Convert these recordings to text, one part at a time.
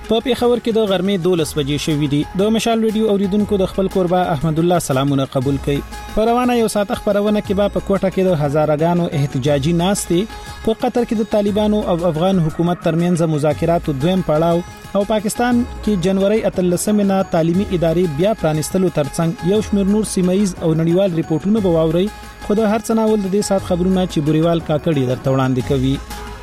په پیښور کې د غرمې 12 بجې شوې دي. د مشال ریډیو اوریدونکو د خپل قربا احمد الله سلامونه قبول کړي. په روانه یو ساعت خبرونه کې به په کوټه کې د هزارګانو احتجاجي ناستې په قطر کې د طالبانو او افغان حکومت ترمنځ مذاکرات دویم پړاو او پاکستان کې جنوري 13 نه تعلیمي ادارې بیا پرانستلو ترڅنګ یو شمېر نور سیمایز او نړیوال ریپورتونه به واوري. خو د هر څه ناول د دې سات خبرونه چې بوريوال کاکړي درته وړاندې کوي.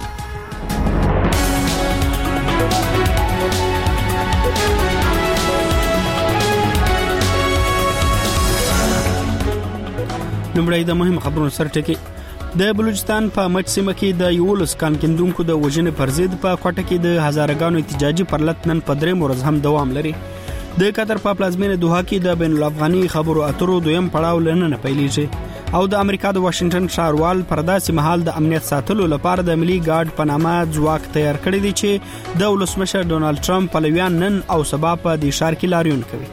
لومړی د مهم خبرونو سره ټکی. د بلوچستان په مټ سیمه کې د یولس کان کیندونکو د وژنې پر ضد په کوټه کې د هزارګانو احتجاجي پرلط نن په درې ورځ هم دوام لري. د قطر په پلازمینه دوحه کې د بین الافغاني خبرو اترو دویم پړاو لننه پیلېږي او د امریکا د واشنگټن ښاروال پر داسې مهال د امنیت ساتلو لپاره د ملي ګارد په نامه ځواک تیار کړی دی چې د ولسمشر ډونالد ټرمپ پلویان نن او سبا په دې ښار کې لاریون کوي.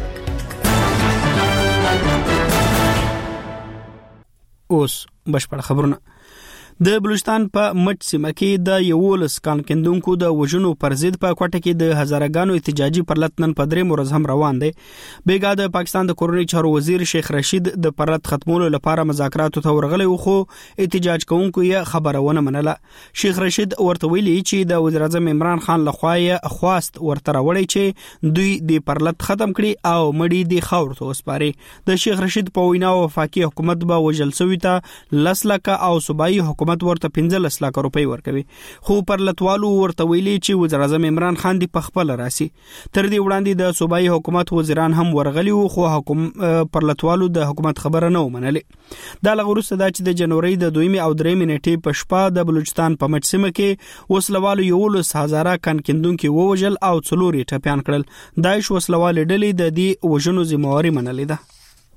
اوس بشپړ خبرونه. د بلوچستان په مټ سیمه کې د یولس کان کیندونکو د وژنو پر ضد په کوټه کې د هزارګانو احتجاجي پرلط نن په درې ورځ هم روان دي. بیګا د پاکستان د کورنۍ چارو وزیر شیخ رشید د پرلط ختمولو لپاره مذاکراتو ته ورغلی خو احتجاج کوونکو یې خبرونه منله. شیخ رشید ورته ویلي چې د وزیر اعظم عمران خان لخوا یې خواست ورته راوړی چې دوی د پرلط ختم کړي او مړی د خاور ته وسپاري. د شیخ رشید په وینا وفاقي حکومت به وجل سوي ته 10 لک او صوبایي حکومت ورته 15 لک روپۍ ورکوي. خو پرلطوالو ورته ویلي چې وزیر اعظم عمران خان دی په خپل راسي. تر دې وړاندې د صوبایي حکومت وزیران هم ورغلي خو پرلطوالو د حکومت خبره نه ومنلې. دا لغورسته دا چې د جنوري د 2 او 3 نیټې په شپه د بلوچستان په مټ سیمه کې وسلوالو 11,000 کان کیندونکو ووجل او 4 ټپيان کړل. داعش وسلوال ډلې د دې وژنو ذمہواری منلې ده.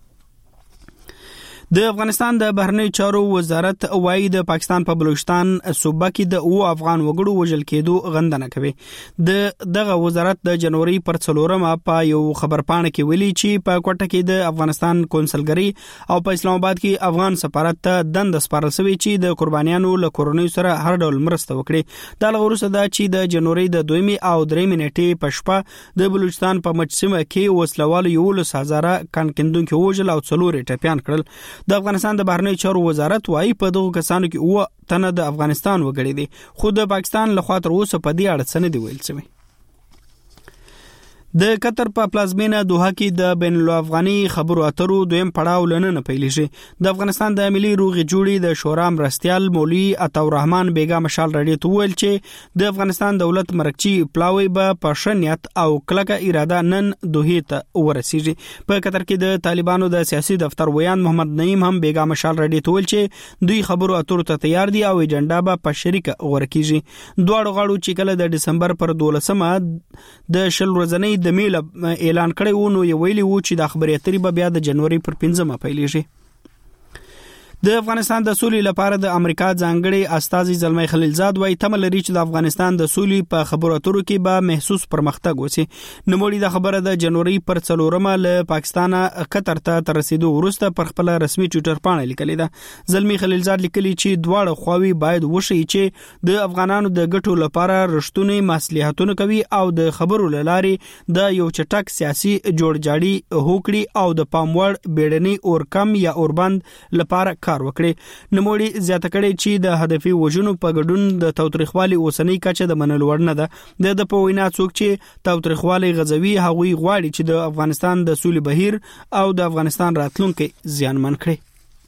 د افغانستان د بهرنی چارو وزارت وايي د پاکستان په بلوچستان صوبه کې د او افغان وګړو وژل کېدو غندنه کوي. دغه وزارت د جنوري پر 4 په یو خبرپاڼه کې ویلي چې په کوټه کې د افغانستان کونسلګری او په اسلام آباد کې افغان سفارت ته دند سپارل شوی چې د قربانیانو له کورنۍ سره هر ډول مرسته وکړي. دا لغورسته دا چې د جنوري د 2 او 3 نیټې په شپه د بلوچستان په مټ سیمه کې وسلوال 11,000 کان کیندونکو وژل او 4 ټپيان کړل. د افغانستان د بهرنی چارو وزارت وايي په دغه کسانو کې 9 تنه د افغانستان وګړي دي خو د پاکستان لخوا تر اوسه په دې اړه څه نه دی ویل شوی. د قطر په پلازمینه دوحه کې د بین الافغاني خبرو اترو دویم پړاو لننه پیلېږي. د افغانستان د ملي روغې جوړې د شورا مرستيال مولوي عطاالرحمن بیګا مشال رډي ته ویل چې د افغانستان دولت مرکچی پلاوی به په شنیت او کلکه اراده نن دوحه ته ورسیږي. په قطر کې د طالبانو د سیاسي دفتر ویان محمد نعیم هم بیګا مشال رډي ته ویل چې دوی خبرو اترو ته تیار دي او ایجنډا به په شریکه ورکیږي. دواړو غاړو چې کله د دسمبر پر 12مه د شل ورځې د میل اعلان کړی و نو یې ویلي و چې د خبري اترې به بیا د جنوري پر 15 پیلېږي. د افغانستان د سولې لپاره د امریکا ځانګړي استازي زلمي خلیلزاد وايي تمه لري چې د افغانستان د سولې په خبرو اترو کې به محسوس پرمختګ وشي. نوموړي د خبره د جنوري پر 4 له پاکستان قطر ته رسیدو وروسته پر خپل رسمي ټوئیټر باندې لیکلي ده. زلمي خلیلزاد لیکلي چې دواړه خواوې باید وشي چې د افغانانو د ګټو لپاره رښتونی مصلحتونه کوي او د خبرو لارې د یو چټک سیاسي جوړجاړي هوکړي او د پاموړ بیړني اورکم یا اوربند لپاره وکړي. نوموړي زیاته کړي چې د هدفي وژنو په ګډون د توتريخوالي اوسنۍ کچه د منلو وړ نه ده. د په وینا څوک چې توتريخوالي غزوي هغوی غواړي چې د افغانستان د سولې بهیر او د افغانستان راتلونکي زیانمن کړي.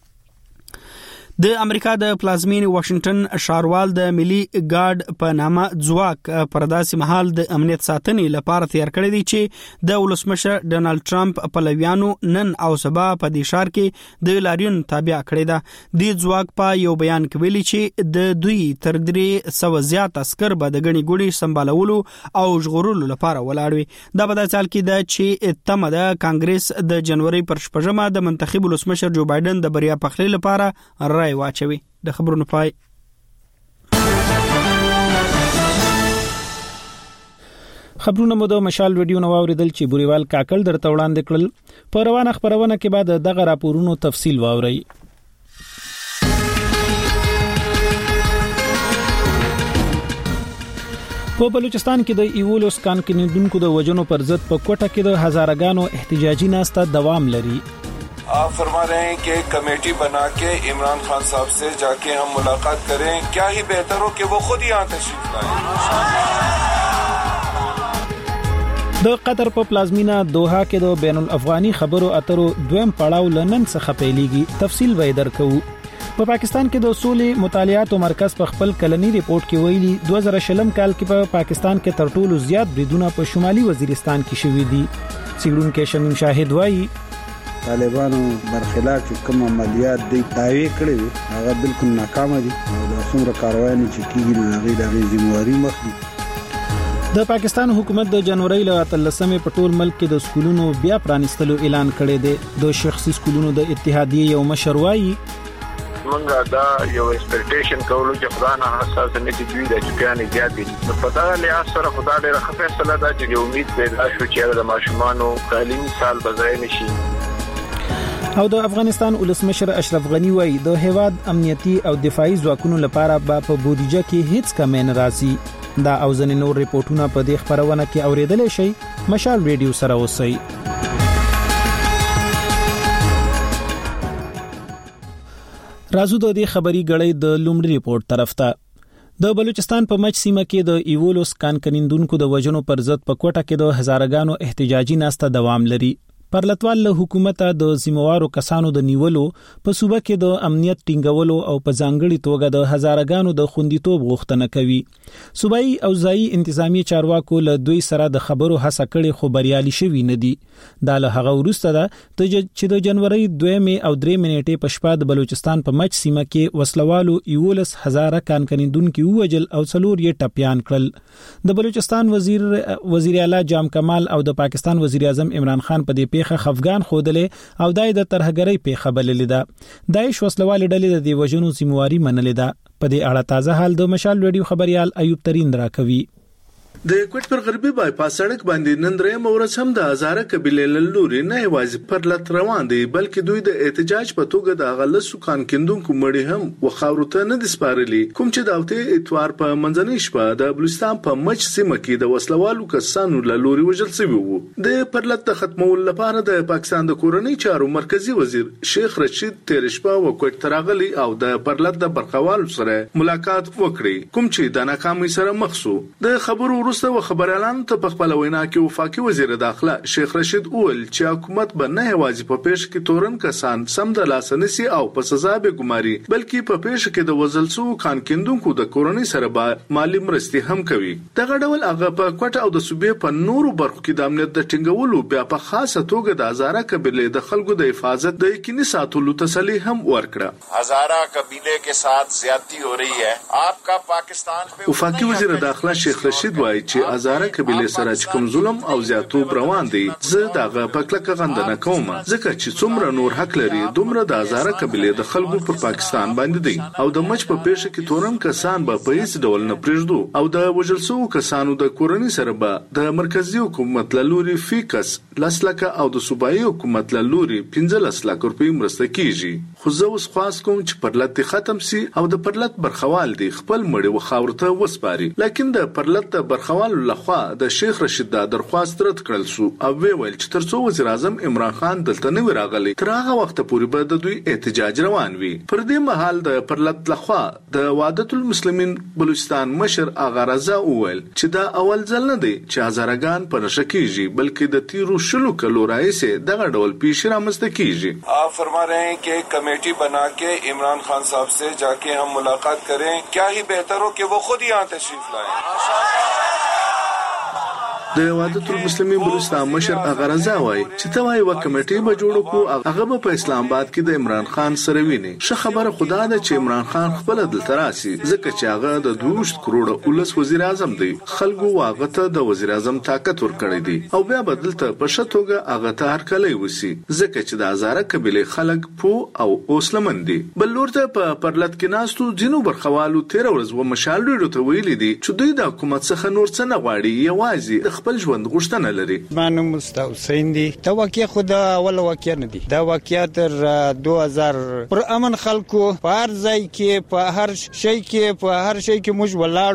د امریکا د پلازمین واشنگټن ښاروال د ملي ګارد په نامه ځواک پر داسې مهال د امنیت ساتنې لپاره تیار کړی دی چې د ولسمشر ډونالد ټرمپ پلویانو نن او سبا په دې ښار کې د لاریون تابع کړی ده. د ځواک په یو بیان کې ویلي چې د دوی تر 300 زیات عسكر به د غني ګوډي سمبالولو او ژغورلو لپاره ولاړ وي. دا په داسې حال کې ده چې تمه ده کانګرس د جنوري پر 15 د منتخب ولسمشر جو بایدن د بریا پخلی لپاره رای واچوي. د خبرونو پای. خبرونه مو د مشال ویډیو نو اوریدل چې بوريوال کاکل درته وړاندې کړل. په روانه خبرونه کې بعد دغه راپورونو تفصیل واوري. په بلوچستان کې د ایولوس کان کیندونکو د وجنو پر ضد په کوټه کې د هزارګانو احتجاجي ناسته دوام لري. आप फरमा रहे हैं कि कमेटी बना के इमरान खान साहब से जाके हम मुलाकात करें, क्या ही बेहतर हो कि वो खुद ही यहाँ तशरीफ लाएं. د قطر په پلازمینا دوحه کې د بین الافغاني خبرو اترو دویم پړاو لنن څخه پیلېږي. تفصیل به درکو. په پاکستان کې د سولې مطالعاتو مرکز په خپل کلنی ریپورت کې ویلي 2020 کال کې په پاکستان کې تر ټولو زیات بریدونه په شمالي وزیرستان کې شوي دي. څېړونکو شمیم شاهد وایي طالبانو برخلاف کوم عملیات دی داوی کړی هغه بالکل ناکام دي او د څومره کاروایي چې کیږي هغه د ذمہواری مخکې. د پاکستان حکومت د جنوري ل 13 په ټول ملک کې د سکولونو بیا پرانستلو اعلان کړی دی. د شخصي سکولونو د اتحادیې یو مشر وایي منګه دا یو ایکسپیکټیشن کولو چې خدای نه حساس نه دي دوی د چکانې زیات دي. په دا لحاظ سره خدای ډېر ښه فیصله ده چې امید پیدا شو چې د ماشومانو تعلیمي سال بځای نشي. او د افغانستان ولسمشر اشرف غنی وایي د هیواد امنیتي او دفاعي ځواکونو لپاره په بودیجه کې هیڅ کمی نه راځي. دا او ځینې نور ریپورتونه په دې خبرونه کې اوریدل شي. مشال ریډیو سره اوسئ. رازو د دې خبري غړې د لومړي ریپورت طرف ته. د بلوچستان په مچ سیمه کې د ایولوس کان کیندونکو د وجنو پر ضد په کوټه کې د هزارګانو احتجاجي ناسته دوام لري. پرلطوال له حکومت د ذمہوارو کسانو د نیولو په صوبه کې د امنیت ټینګولو او په ځانګړي توګه د هزارګانو د خوندیتوب غوښتنه کوي. صوبایي او ځایي انتظامی چارواکو له دوی سره د خبرو هڅه کړې خو بریالي شوي نه دي. دا له هغه وروسته ده چې د جنوري 2 او 3 نیټې په شپه د بلوچستان په مچ سیمه کې وسلوالو 11,000 کان کیندونکو وجل او څلور یې ټپيان کړل. د بلوچستان وزیر اعلی جام کمال او د پاکستان وزیر اعظم عمران خان په دې خفغان خودلې او دای د ترهګری په خبرلې ده. دایښ وسلوال ډلې د دیوژنو ذمہواری منلې ده. په دې اړه تازه حال د مشال ریډیو خبريال ایوب ترین راکوي. د کوټ پر غربي بایپاس سړک باندې نن درې مورز هم د هزاره قبيله لوري نه یوازې پر لټ روان دي بلکې دوی د احتجاج په توګه د غلسو کان کیندونکو مړي هم وخاورته نه دسپارلي. کوم چې داوته اتوار په منځنۍ شپه د بلوچستان په مچ سیمه کې د وسلوالو کسانو لوري وژل شوی وو. د پر لټ د ختمول لپاره د پاکستان د کورنۍ چارو مرکزی وزیر شیخ رشید تیر شپه وکټ تراغلی او د پر لټ د برخوالو سره ملاقات وکړي. کوم چې د ناکامۍ سره مخ شو. د خبرو وروسته خبريالان ته په خپل وینا کې وفاقي وزیر داخله شیخ رشید اول چې حکومت به نه یوازې په پیښ کې تورن کسان سم د لاسنسي او په سزا به ګماري بلکې په پیښ کې د وزلسو کان کیندونکو د کورنۍ سره به مالی مرستې هم کوي. دغه ډول هغه په کوټه او د صوبې په نورو برخو کې د امنیت د ټینګولو بیا په خاصه توګه د هزاره قبيله د خلکو د حفاظت د یقیني ساتلو تسلی هم ورکړه. हजारा कबीले के साथ ज्यादती हो रही है. आपका पाकिस्तान पे وفاقي وزیر داخله شیخ رشید وایي چې هزاره قبيله سره چې کوم ظلم او زیاتوب روان دي زه دغه پکلکه غندنه کوم ځکه چې څومره نور حق لري دومره د هزاره قبيله د خلکو پر پاکستان باندې دي او د مچ په پیښه کې تورن کسان به په هیڅ ډول نه پرېږدو او د وجلسو کسانو د کورنۍ سره به د مرکزی حکومت لوري فیکس لسلکه او د صوبایي حکومت لوري 15 لک روپۍ مرسته کیږي. خو زه اوس خاص کوم چې پرلط ختم سي او د پرلط برخوال دي خپل مړي وخاورته وسپاري. لیکن د پرلط برخوال لخوا د شیخ رشید د درخواست رد کړل شو او ویل چې ترڅو وزیر اعظم عمران خان دلته نه وراغلی تر هغه وخت پورې به د دوی احتجاج روان وي. پر دې مهال د پرلط لخوا د وحدت المسلمین بلوچستان مشر آغا رضا ویل چې دا اول ځل نه دی چې هزارګان پر شکیږي بلکې د تیرو شلو کلو راځي دغه ډول پیښ رامنځته کیږي. आप फरमा रहे हैं कि कमेटी बना के इमरान खान साहब से जाके हम मुलाकात करें, क्या ही बेहतर हो कि वो खुद ही यहाँ तशरीफ लाएं. د وحدت المسلمین بلوچستان مشر آغا رضا وایي چې توای و کمیټې به جوړ کو هغه په اسلام آباد کې د عمران خان سره ویني. ښه خبره خدا ده چې عمران خان خپل دلته راسي ځکه چې هغه د 2 کروڑ ولس وزیر اعظم دی. خلکو واغه ته د وزیر اعظم طاقت ورکړی دی او بیا بدلته په شتوګه هغه ته هر کله وسی ځکه چې د هزاره قبيله خلک پو او اوسلمن دي. بل ورته په پرلط کې ناستو جنو برخوالو 13 ورځ و مشال ډیرو ته ویلي دي چې دوی د حکومت څخه نور څه نه غواړي یوازې خپل ژوند غوښتنه لري. مانو مستحسین دي دا واقعي خدا اول واقعي نه دي دا واقعي تر 2000 پر امن خلکو په هر ځای کې په هر شي کې موږ ولاړو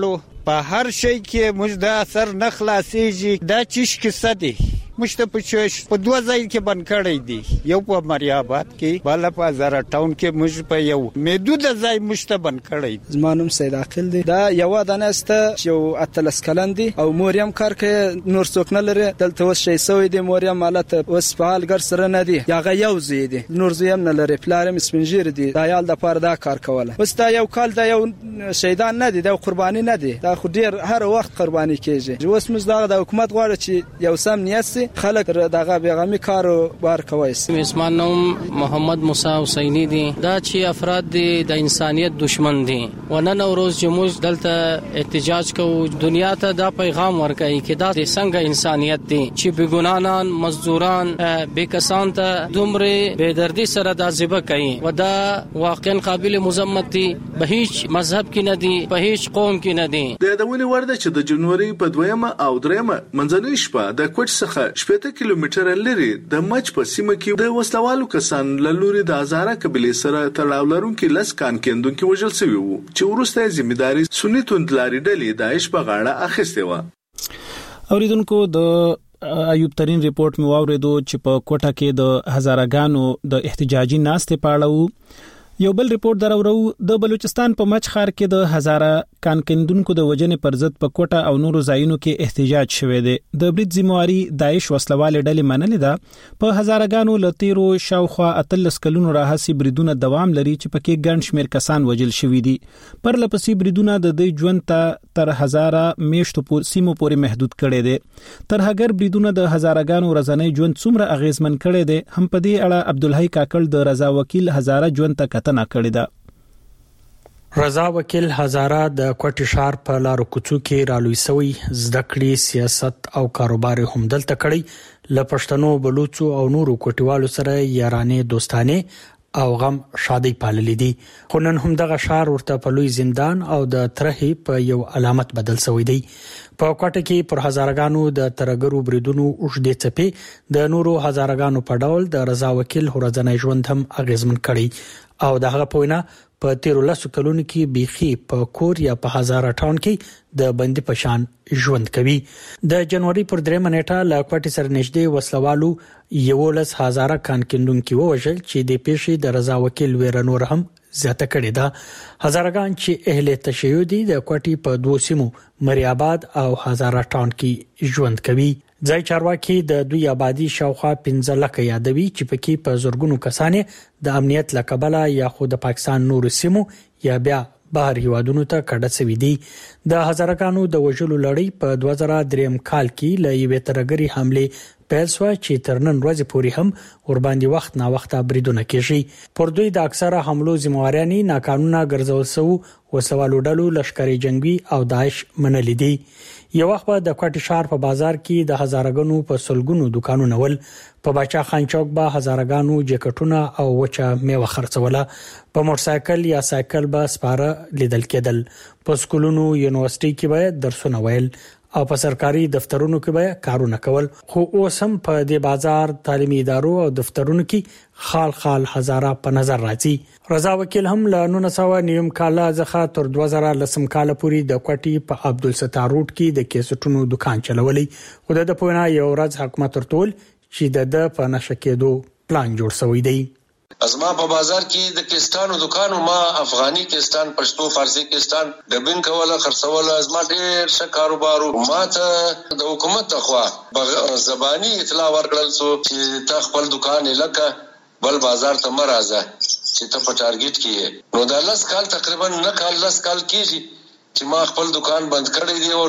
په هر شي کې موږ د اثر نه خلاصيږي دا چیش کیسه دی مشته پچوش په دوه ځای کې بند کړی دی یو په مریاباد کې بل په زرا ټاون کې موږ په یو محدود ځای مشته بند کړی. زمانوم سید عاقل دی دا یو دانسته چې اتلس کلن دی او موریم کار کې نور څوک نه لري دلته وس شي سوی دی موریم مالت وس فعال ګر سره نه دی یاغه یو زی دی نور زیم نه لري پلارم سپنجیر دی دا یال د پاره دا کار کوله وس دا یو کال دا یو شهیدان نه دی دا قرباني نه دی دا خو ډیر هر وخت قرباني کیږي اوس موږ دا د حکومت غواړي چې یو سم نیت خلک دغه بیغمی کارو بار کوي. اسمان نوم محمد موسی حسینی دی دا چې افراد دی د انسانیت دشمن دی ونن روز جموز دلته احتجاج کو دنیا ته دا پیغام ورکړي چې دا څنګه انسانیت دی چې بګونانان مزدوران بیکسان ته دومره بے-دردی سره دا ذبح کوي و دا واقعا قابل مذمت دی به هیڅ مذهب کې نه دی په هیڅ قوم کې نه دی. د دولي ورده چې د جنوري په 2 او 3 منځنۍ شپه د کوټ څخه 70 کیلومتره لري د مچ په سیمه کې د وسلوالو کسان لوري د هزاره قبيله سره تړاو لرونکي لس کان کېندونکو وژل شوی وو چې ورسته ځمېداري سنی توندلاري ډلې داعش په غاړه اخیسته و. اوریدونکو د ایوب ترين ریپورت مو اوریدو چې په کوټه کې د هزارهګانو د احتجاجي ناستې پاړو. یو بل ریپورت درورو د بلوچستان په مچ ښار کې د هزاره کان کندونکو د وجنې پر ضد په کوټه او نورو ځایونو کې احتجاج شوه دی. د برید ذمہواری داعش وسلواله ډلې منلې ده. په هزارهګانو لتیرو شاوخوا 13 کلونو راهسي بریدونه دوام لري چې پکې ګڼ شمیر کسان وجل شوي دي. پر لپسې بریدونه د دې ژوند ته تر هزاره میشتو پور سیمو پورې محدود کړي دي. تر هغه بریدونه د هزارهګانو ورځنی ژوند څومره اغیزمن کړي دي هم په دې اړه عبدالحی کاکل د رضا وکیل هزاره ژوند ته کتنه کړې ده. رضا وکیل هزاره د کوټ شهر په لارو کوڅو کې رالوي سوی زده کړې سیاست او کاروبار هم دلته کړی لپښتنو بلوچو او نورو کوټیوالو سره یارانه دوستانه او غم شادي پاللې دي خو نن هم دغه شهر ورته په لوی زندان او د ترهي په یو علامت بدل شوی دی. په کوټه کې پر هزارګانو د ترګرو بریدونو اوږدې څپې د نورو هزارګانو په ډول د رضا وکیل ورځنی ژوند هم اغیزمن کړي او دغه پوینه په 13 کلونو کې بيخي په کور یا په هزاره ټاون کې د بندي پشان ژوند کوي. د جنوري پر 3 نیټه لا کوټي سره نږدې وسلوالو 11,000 کان کندونکو وژل چې د پیښې د رضا وکیل ورنور هم زیاته کړې ده. هزارګان چې اهل تشیع دي د کوټي په 2 سیمو مریاباد او هزاره ټاون کې ژوند کوي. ځای چارواکي د دوی آبادی شاوخوا 15 لک یادوي چې پکې په زورګونو کسانې د امنیت لکبله یا خو د پاکستان نور سیمو یا بیا بهر هیوادونو ته کډه سوي دي. د هزارګانو د وژلو لړۍ په 2003 کال کې ل یوې ترګری حمله پیل شو چې تر نن ورځې پورې هم ور باندې وخت نا وخت بریدونه کیږي. پر دوی د اکثره حملو ذمہوارانی ناقانونه ګرځول سو وسوالو ډلو لشکري جنگي او داعش منلې دي. یو وخت د کوټ شهر په بازار کې د هزارګانو په سلګونو دکانونه ول په باچا خان چوک به هزارګانو جیکټونه او وچه میوه خرڅوله. په موټر سایکل یا سایکل به سپاره لیدل کېدل. په سکولونو یونیورسيټي کې به درسونه ویل او په سرکاري دفترونو کې به کارونه کول. خو اوس هم په دې بازار تعلیمي ادارو او دفترونو کې خال هزاره په نظر راځي. رضا وکیل هم له 1990 کال څخه تر 2010 کال پورې د کوټي په عبدالستار روډ کې د کیسټونو دکان چلولې. خو د پوهنه یو ورځ حکومت ورتول چې د په نشه کېدو پلان جوړ شوی دی. ازما په بازار کې د کیسټانو دکانو ما افغاني کیسټان پښتو فارسی کیسټان ډبین کوله خرڅوله ازما ډېر ښه کاروبارو. ما ته د حکومت خوا زبانی اطلاع ورکړل سو چې تا خپل دکان لکه بل بازار ته مرزه چې ته په ټارګټ کې نو د لاس کال تقریبا نه کال لاس کال کېږي چې ما خپل دکان بند کړی دی او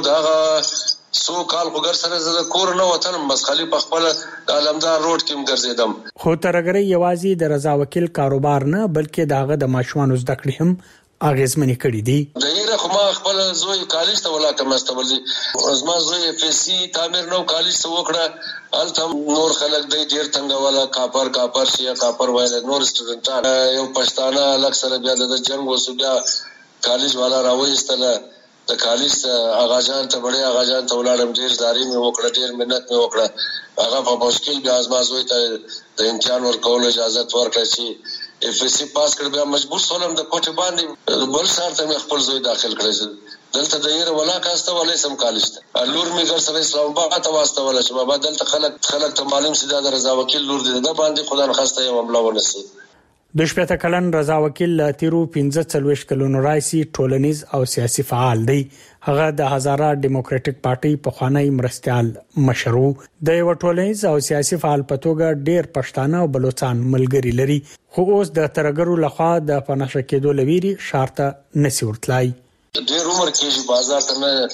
دا سو کال وګر سره زه کور نه وتلم بس خالي په خپل علمدار روډ کې مګرځیدم. خو ترګری یوازې د رضا وکیل کاروبار نه بلکې داغه د ماشومان زده کړې هم اغیزمنې کړې دي. دغه خو ما خپل زوی کالج ته ولاته مستولي ازما زوی فسی تعمیر نو کالج ته وکړه الته نور خلک دی ډیر څنګه والا کاپر شي کاپر وایل نور سټوډنټان یو پښتانه لک سره بیا د جنگ وسو بیا کالج والا راوېستله د کالج اغا جان ته بڑے اغا جان ته ولاړم ډیر زاري مې وکړه ډیر مننت مې وکړه هغه په مشکل بیا ازما زوی ته د امتحان ورکول اجازه ورکړه چې اف سی پاس کړ بیا مجبور شولم د کوټه باندې بل شهر ته خپل زوی داخل کړی دلته د یره ولا کاسته ولې سم کالشته لور می ګر سره اسلام آباد ته واسطه ولا چې بابا دلته خلک ته معلوم سي دا رضا وکیل لور دي دا باندې خدای نخسته یو معاملہ ونسي. د شپته کلن رضا وکیل تیرو 15 کلونو راځي ټولنیز او سیاسي فعال دی. هغه د هزاره ډیموکراټک پارټي په خوانی مرستيال مشرو د یو ټولنیز او سیاسي فعال په توګه ډېر پښتانه او بلوچستان ملګری لري خو اوس د ترګرو لخوا د پنځه کېدو لويري شارته نسی ورتلای. ډېر عمر کې بازار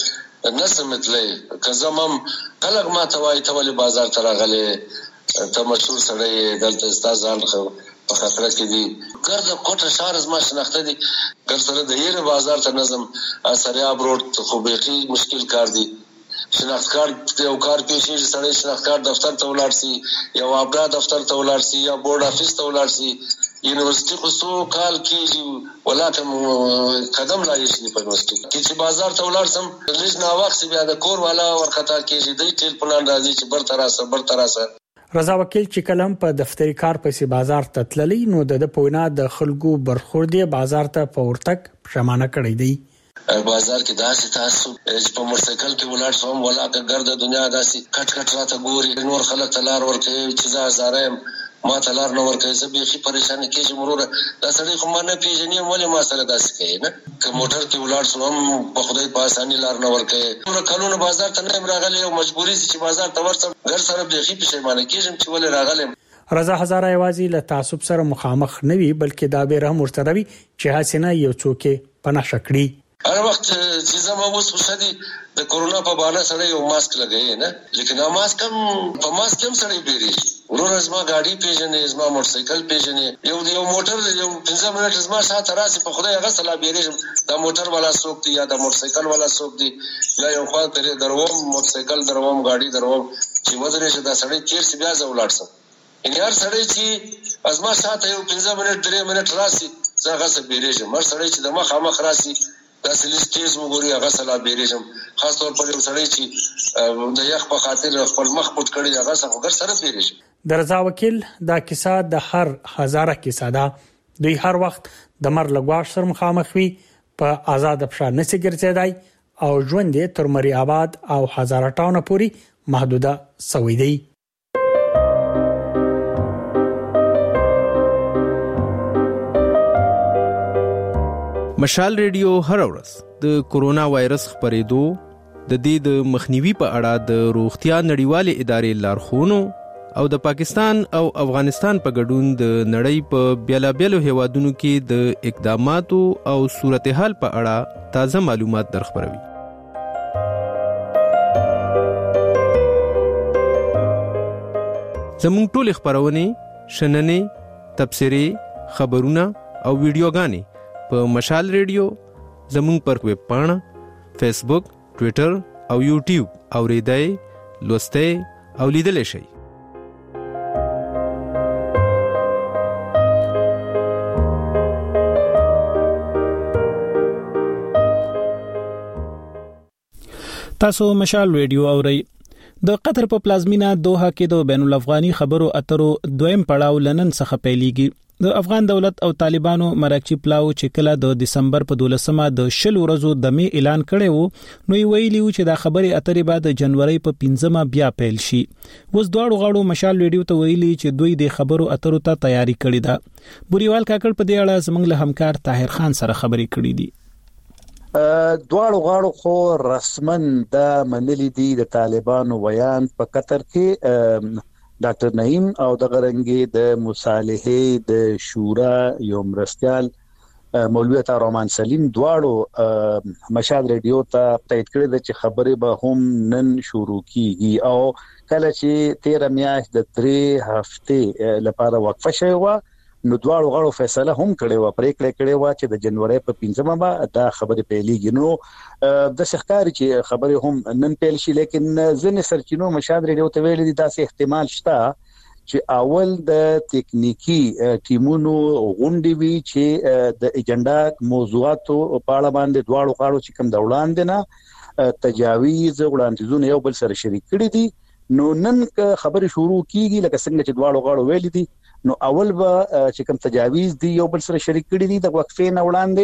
ته نه سمتلې کزمم خلک ما توای تولی بازار ته راغله ته مشهور سره دلته استادان خو په خطر کې دي ګرځ کوټه شهر زما شناخته دي ګر سره د یره بازار ته نظم سریاب روډ خو به مشکل کار دي شناخت کارت یو کار پیښې سره شناخت کارت دفتر ته ولاړ سي یا ابرا دفتر ته ولاړ سي یا بورډ افیس ته ولاړ سي یونیورسيټي خو سو کال کېږي ولاته قدم لا یې په یونیورسيټي کې چې بازار ته ولاړ سم لیز نا وخت بیا د کور والا ورخطا کېږي د ټیل پلان راځي چې برتراسه رضا وکیل چې کلم په دفتری کار پسې بازار ته تللی نو د پوینا د خلکو برخوردي بازار ته پورتک شمانه کړی دی. بازار کې داسې تاسو چې په موټرسایکل کې ولاړ شوم ولا که ګرد دنیا داسې کټ راته ګوري نور خلک تلار ورته چې زارم ما تلار نو ورته زه به شي پریشان کېږم مرور دا سړی خو ما نه پیژنې ولې ما سره داسې کوي نه که موټر کې ولاړ شوم په خدای په اساني لار نه ورکه نور قانون بازار ته نه راغلی او مجبوري چې بازار ته ورسم ګر سره به شي پښیمانه کېږم چې ولې راغلم. رضا هزاره یوازې له تعصب سره مخامخ نه وي بلکې دا به رحم ورته وي چې حسینه یو څوک پناه شکړي. هر وخت چې زما اوس وشدي د کورونا په بالا سره یو ماسک لګي نه لیکن ماسک هم په ماسک هم سره بیري ورور زما ګاډي پیژنې زما موټرسایکل پیژنې یو موټر یو 15 منټ زما شاته راسي په خدای هغه سلا بیري دا موټر والا څوک دی یا دا موټرسایکل والا څوک دی یا یو خوا ترې دروم موټرسایکل دروم ګاډي دروم چې ودرې چې دا سړی تیر سی بیا زولاړسم ان هر سړی چې ازما شاته یو 15 منټ 3 منټ راسي زغه سره بیري مر سړی چې د مخ راسي دا سلیسټیز وګوري هغه سلا بیرېجم خاص طور پر یو سړی چې د یخ په خاطر خپل مخ پټ کړی هغه سره بیرېجم. د رضا وکیل دا کیسه د هر هزاره کیسه ده دوی هر وخت د مر لګواش سره مخامخ وي په آزاد افشار نسی ګرځیدای او ژوند تر مری آباد او هزاره ټاونه پوری محدوده سوی دی. مشال ریډیو هر ورځ د کورونا وایرس خبرېدو د دې د مخنیوي په اړه د روغتیا نړیوالې ادارې لارښوونو او د پاکستان او افغانستان په ګډون د نړۍ په بیلابیلو هیوادونو کې د اقداماتو او صورتحال په اړه تازه معلومات درخبروي. زموږ ټول خبرونه شننې تبصرې خبرونه او ویډیوګانې په مشال ریډیو زموږ پر ویب پاڼه فیسبوک ټوئیټر او یوټیوب اوریدای لوستئ او لیدل شئ. تاسو مشال ریډیو اورئ. د قطر په پلازمینا دوحه کې د بین الافغاني خبرو اترو دویم پړاو لنن څخه پیلېږي. د افغان دولت او طالبانو مرکچی پلاو چې کله د دسمبر په 12مه د 10 ورځو د می اعلان کړي وو نو ویلي و چې د خبرې اترې بعد د جنوري په 15مه بیا پیل شي. وس دواړو غاړو مشال ریډیو ته ویلي چې دوی د خبرو اترو ته تیاری کړې ده. بوريوال کاکړ په دې اړه زمنګ له همکار طاهر خان سره خبرې کړې دي. دواړو غاړو خو رسمن د منلي دي د طالبانو بیان په قطر کې ډاکټر نعیم او د غرنګي د مصالحه د شورا یو مرستيال مولوی عطا الرحمن سلیم دواړو مشال ریډیو ته تایید کړی چې خبرې به هم نن شروع کیږي او کله چې 13 میاشت د 3 هفته لپاره وقفه شوی و نو دواړو غاړو فیصله هم کړې و پریکړه کړې و چې د جنوري په 15مه به دا خبرې پیلېږي. نو د شخکاری چې خبرې هم نن پیل شي لیکن ځنې سرچینو مشال ریډیو ته ویل دي داسې احتمال شته چې اول د تکنیکی ټیمونو غونډې وی چې د ایجنډا موضوعاتو په اړه باندې دواړو غاړو چې کوم د وړاندې نه تجاویز وړاندیزونه یو بل سره شریک کړي دي. نو نن خبرې شروع کیږي لکه څنګه چې دواړو غاړو ویل دي نو اول به چې کوم تجاویز دي یو بل سره شریک کړي دي د وقفې نه وړاندې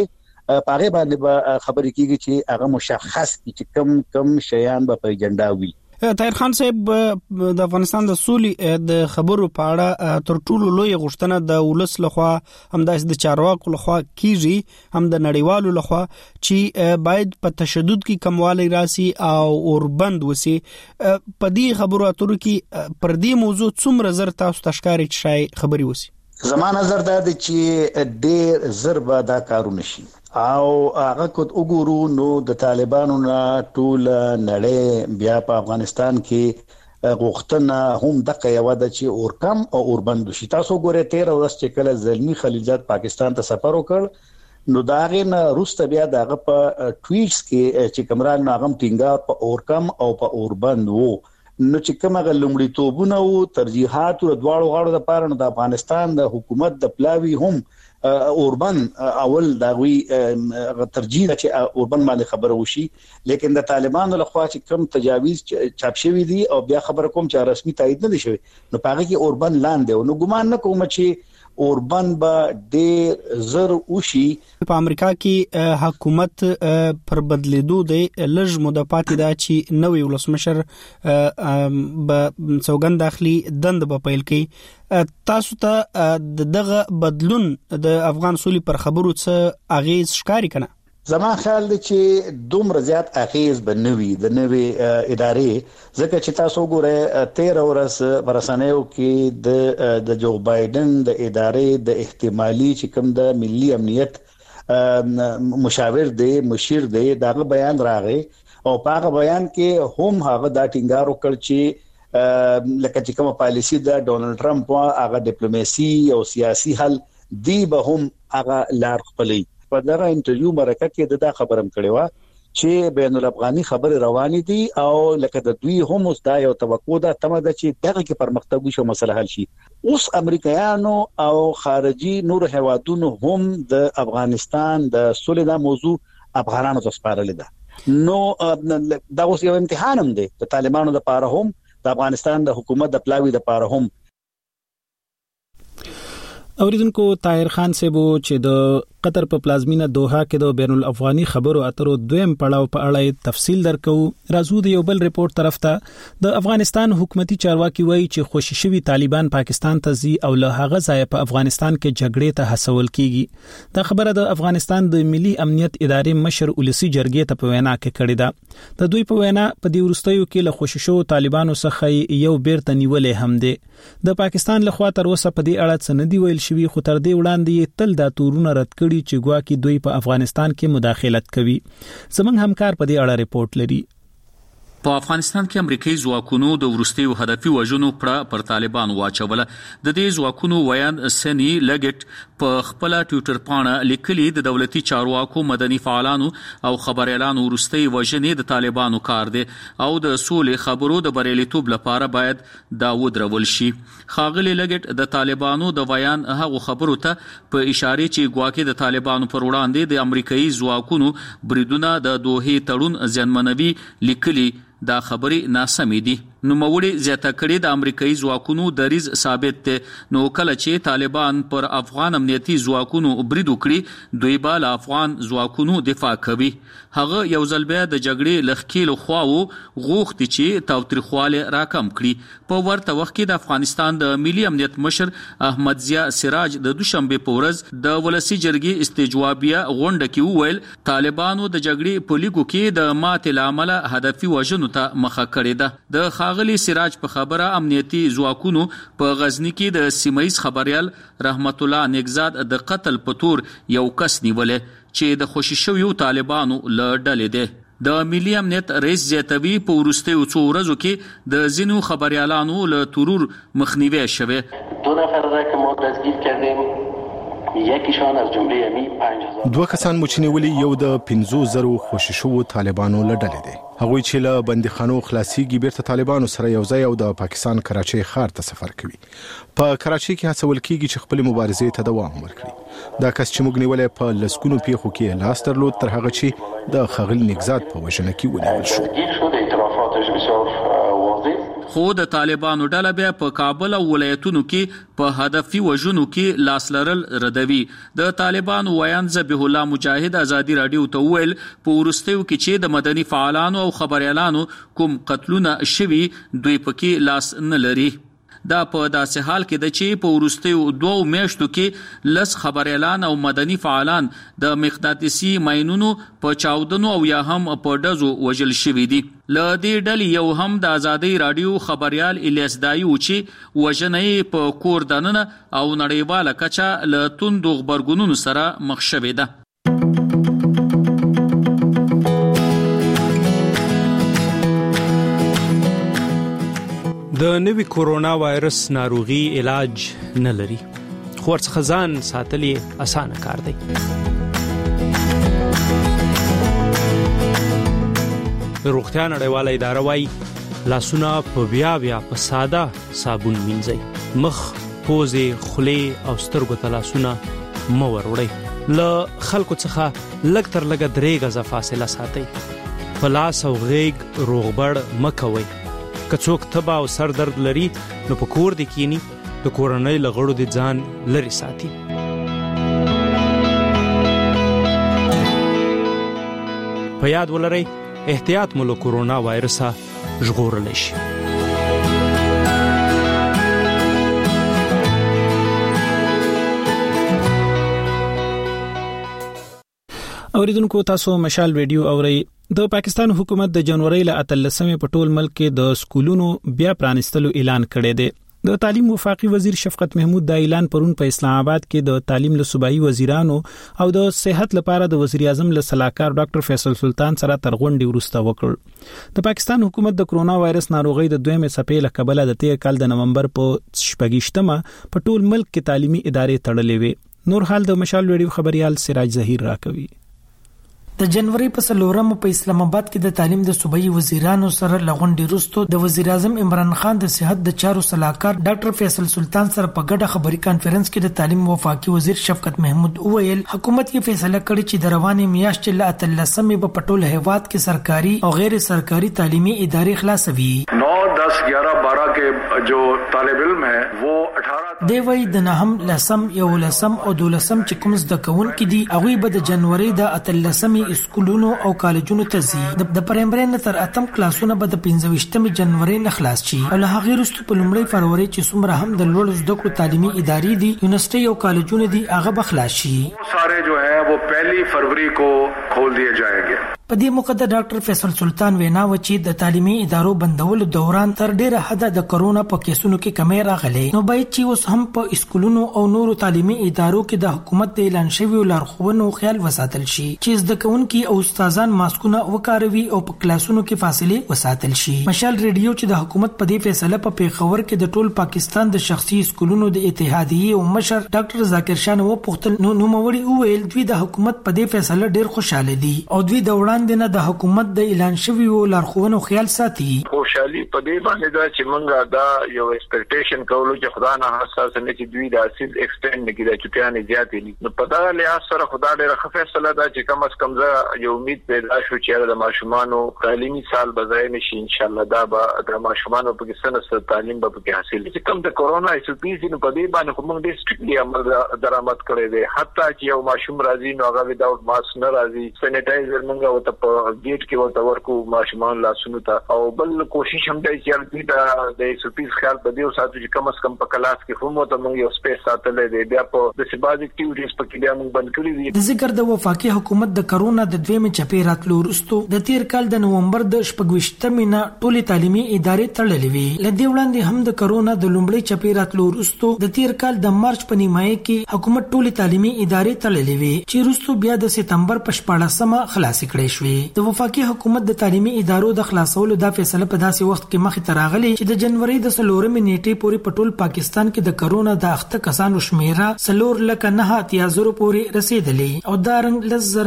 پاره باندې خبرې کیږي چې هغه مشخص چې کم شیان په ایجنډا وي. طاهر خان صاحب د افغانستان د سولې د خبرو په اړه تر ټولو لوی غوښتنه د ولس لخوا همداسې د چارواکو لخوا کیږي هم د نړیوالو لخوا چې باید په تشدد کې کموالی راسي او اوربند وسی. په دې خبرو اترو کې پر دې موضوع څومره زر تاسو تشکاري چې خبري وسی؟ زما نظر دا دی چې ډېر زر به دا کارونه شي او هغه کو وګورو نو د طالبانو نه ټول نړۍ بیا په افغانستان کې غوښتنه هم دغه یو د چې اورکم او اوربند شي. تاسو ګورئ 13 ورځ چې کله زلمی خلیجات پاکستان ته سفر وکړ نو داغه نه روسته بیا دغه په ټویټس کې چې کمران ناغم ټینګار په اورکم او په اوربند وو نو چې کومه لومړیتوبونه او ترجیحات او دواړو غاړو د پاره د افغانستان د حکومت د پلاوی هم اوربن اول داوی ترجیح چې اوربن باندې خبره وشي لیکن د طالبانو لخوا چې کم تجاویز چاپ شوی دي او بیا خبره کوم چې رسمي تایید نه شوی نو پاره کې اوربن لاندې نو ګمان نه کوم چې اوربن با ډېر زر وشي. په امریکا کې حکومت پر بدلیدو دی لږ موده پاتې دا چې نوې ولسمشر به سوګند داخلي دند په پیل کې تاسو ته دغه بدلون د افغان سولې پر خبرو څه اغیز ښکاری کنه؟ زما خیال دی چې دومره زیات اغیز بنوي د نوې ادارې ځکه چې تاسو ګورئ 13 ورځ برسانیو کې د جو بایدن د ادارې د احتمالي چې کوم د ملي امنیت مشاور دی مشیر دی دغه بیان راغی او په هغه بیان کې هم هغه دا ټینګار وکړ چې لکه چې کومه پالیسی د ډونالد ټرمپ هغه ډیپلوماسي او سیاسي حل دی به هم هغه لار خپلې. په دغه انټرویو مرکه کې دا خبرم کړې و چې بین الافغاني خبر روانې دي او لکه د دوی هم اوس دا یو توقع ده تمه ده چې دغه کې پرمختګ وشي مسله حل شي. اوس امریکایانو او خارجي نور هیوادونو هم د افغانستان د سولې دا موضوع افغانانو ته سپارل ده نو دا اوس یو امتحان هم دی د طالبانو لپاره هم د افغانستان د حکومت د پلاوی لپاره هم. اوریدونکو طاهر خان صاحب چې د قطر په پلازمینه دوحه کې د بین الافغاني خبرو اترو دویم پړاو په اړه تفصیل درکو. راځو د یو بل ریپورت طرف ته. د افغانستان حکومتي چارواکي وایي چې خوشی شوی طالبان پاکستان ته ځي او له هغه ځای په افغانستان کې جګړې ته هڅول کیږي. دا خبره د افغانستان د ملي امنیت ادارې مشر ولسی جرګې ته په وینا کې کړې ده. د دوی په وینا په دې ورستیو کې له خوشی شو طالبانو څخه یو بیرته نیولې هم دي. د پاکستان لخوا تر اوسه په دې اړه څه نه دی ویل شوی خو تر دې وړاندې تل دا تورونه رد کړي چې ګواکې دوی په افغانستان کې مداخلت کوي. زمونږ همکار په دې اړه ریپورت لري. په افغانستان کې امریکایي ځواکونو د وروستیو هدفي وژنو پر طالبان واچوله. د دې ځواکونو ویان سنی لګټ په خپل ټوئیټر پاڼه لیکلي د دولتي چارواکو مدني فعالانو او خبريالانو وروستي وژنې د طالبانو کار دی او د سولې خبرو د بریالیتوب لپاره باید دا ودرول شي. خاغلی لګټ د طالبانو د ویان هغه خبرو ته په اشاره چې ګواکې د طالبانو پر وړاندې د امریکایي ځواکونو بریدونه د دوحې تړون ځنمنوي لیکلي دا خبري ناسمې دي. نو موړي زیاته کړي د امریکایي ځواکونو دریز ثابت ته نو کله چې طالبان پر افغان امنیتي ځواکونو برید وکړي دوی بال افغان ځواکونو دفاع کوي. هغه یو ځل بیا د جګړې لخکیل خواو غوښتي چې تاوتریخواله راکم کړي. په ورته وخت کې د افغانستان د ملي امنیت مشر احمد ضیاء سراج د دوشنبه په ورځ د ولسی جرګې استجوابیه غونډه کې وویل طالبانو د جګړې په لیګو کې د ماتې لامل هدفي وژنو ته مخه کړې ده. د خاغلی سراج په خبره امنیتي ځواکونو په غزنی کې د سیمایي خبريال رحمت الله نگزاد د قتل په تور یو کس نیولې چې د خوشی شویو طالبانو له ډلې ده. د ملي امنیت رئیس زیاتوي په ورستیو څو ورځو کې د زینو خبريالانو له ترور مخنیوي شوه. 2 نفر را که ما دستگیر کردیم یکیشان از جمله امی 5000 دوه کسان مچنیولي یو د 500 خوشی شو طالبانو له ډلې ده. هغوی چې له بندیخانو خلاصيږي بیرته طالبانو سره یو ځای او د پاکستان کراچۍ ښار ته سفر کوي. په کراچۍ کې هڅول کیږي چې خپل مبارزې ته دوام ورکړي. دا کس چې موږ نیولې په لسکونو پیښو کې لاس درلود تر هغه چې د خغل نگزاد په وژنه کې ونیول شو. خو د طالبانو ډله بیا په کابل او ولایتونو کې په هدفي وژنو کې لاس لرل ردوي. د طالبانو ویان ذبیح الله مجاهد ازادي رادیو ته ویل په ورستیو کې چې د مدني فعالانو او خبريالانو کوم قتلونه شوي دوی پکې لاس نه لري. دا په داسې حال کې د چې په ورستیو 2 میاشتو کې لس خبريالان او مدني فعالان د مقناطیسي ماینونو په چاودنو او یا هم په ډزو وژل شوي دي. له دې ډلې یو هم د ازادي رادیو خبريال الیاس دایو چې وژنې په کور دننه او نړیواله کچه له توندو خبرګونونو سره مخ شوې ده. د نوي کورونا وایرس ناروغي علاج نه لري، خو ورڅخه ځان ساتل یې اسانه کار دی. روغتیا نړیواله اداره وايي لاسونه په بیا په ساده صابون مینځئ، مخ، پوزې، خولې او سترګو ته لاسونه مه وروړئ. له خلکو څخه لږ تر لږه 3 غزه فاصله ساتئ. په لاس او غیږ روغبړ مه کوئ. که څوک تبه او سر درد لري نو په کور دی کینی، د کورنۍ له غړو د ځان لري ساتي. په یاد ولرئ احتیاط مو له کورونا وایرسه ژغورلی شي. اوریدونکو تاسو مشال ریډیو اورئ. د پاکستان حکومت د جنوري له 13 په ټول ملک کې د سکولونو بیا پرانستلو اعلان کړی دی. د تعلیم وفاقي وزیر شفقت محمود دا اعلان پرون په اسلام آباد کې د تعلیم له صوبایي وزیرانو او د صحت لپاره د وزیر اعظم له صلاحکار ډاکټر فیصل سلطان سره تر غونډې وروسته وکړ. د پاکستان حکومت د کرونا وایرس ناروغي د 2مې څپې له کبله د تیر کال د نومبر په 28مه په ټول ملک کې تعلیمي ادارې تړلې وې. نور حال د مشال ریډیو خبريال سراج ظهیر راکوي. د جنوري په 4 په اسلام آباد کې د تعلیم د صوبایي وزیرانو سره لغونډې وروسته د وزیر اعظم عمران خان د صحت د چارو صلاحکار ډاکټر فیصل سلطان سره په ګډه خبري کانفرنس کې د تعلیم وفاقي وزیر شفقت محمود وویل حکومت یې فیصله کړې چې د روانې میاشتې له 13 په پټول هیواد کې سرکاري او غیر سرکاري تعلیمي ادارې خلاصوي. 9 10 11 12 के जो طالب علم है वो 18 دی وی د نهم لسم یو لسم او دولسم چې کوم زده کوونکي دي هغه به د جنوري د 13 اسکولونو او کالجونو ته ځي. د پرایمري نه تر اتم کلاسونو به د 25 جنوري نه خلاص شي او له هغه وروسته په لومړی فروری چې څومره هم د لوړ زده کړو تعلیمي ادارې دي یونیورسيټي او کالجونه دي هغه به خلاص شي. ساره جو ہے وہ 1 फरवरी को खोल दिए जाएंगे. په دې موقع د ډاکټر فیصل سلطان وینا و چې د تعلیمي ادارو بندولو دوران تر ډیره حد د کرونا په کیسونو کې کمی راغلی نو باید چې اوس هم په اسکولونو او نورو تعلیمي ادارو کې د حکومت د اعلان شوی لارښوونو خیال وساتل شي چې زده کوونکي او استادان ماسکونه وکاروي او په کلاسونو کې فاصله وساتل شي. مشال ریډیو چې د حکومت په دې فیصله په پیښور کې د ټول پاکستان د شخصي اسکولونو د اتحادیې او مشر ډاکټر ذاکر شاه نو پختل نو موري ویل دوی د حکومت په دې فیصله ډیر خوشاله دي او دوی د وړاندې نه د حکومت د اعلان شوی لارښوونو خیال ساتي. خوشالي په دې باندې دا چې موږ دا یو ایکسپیکټیشن کوو چې خدای نه حساس نه چې دوی د اصل ایکسټند نه کیږي چې پیانې زیاتې دي نو په دا لحاظ سره خدای ډېر ښه فیصله ده چې کم از کم یو امید پیدا شو چې د ماشومانو تعلیمي سال بځای نشي ان شاء الله دا به د ماشومانو په کې سره تعلیم به کې حاصل شي. کم د کورونا ایسوپیز نو په دې باندې کوم ډېر سټریکټلی عمل درآمد کړی دی حتی چې یو ماشوم راځي نو هغه وداوت ماسک نه راځي سینیټایزر موږ وته په گیټ کې ورته ورکو ماشومان لاسونو ته او بل کوشش هم دی چې دوی د ایسوپیز خیال په دې ساتو چې کم از کم په کلاس کې هم ته موږ یو سپیس ساتلې دی بیا په د سباز اکټیویټیز په کې بیا موږ بند کړی دي. د ذکر د وفاقي حکومت د کرونا د 2مې چپې راتلو وروسته د تیر کال د نومبر د 28مې نه ټولې تعلیمي ادارې تړلې وې. لدې وړاندې هم د کرونا د لومړۍ چپې راتلو وروسته د تیر کال د مارچ په نیمایي کې حکومت ټولې تعلیمي ادارې تړلې وې چې وروسته بیا د سپتمبر په 14مه خلاص کړې شوې. د وفاقي حکومت د تعلیمي ادارو د خلاصولو د فیصله په داسې وخت کې مخې ته راغلی چې د جنوري د 4مې نیټې پورې په ټول پاکستان کې د کرونا د اخته کسانو شمیره 4,9,000 پورې رسیدلې او دا رنګ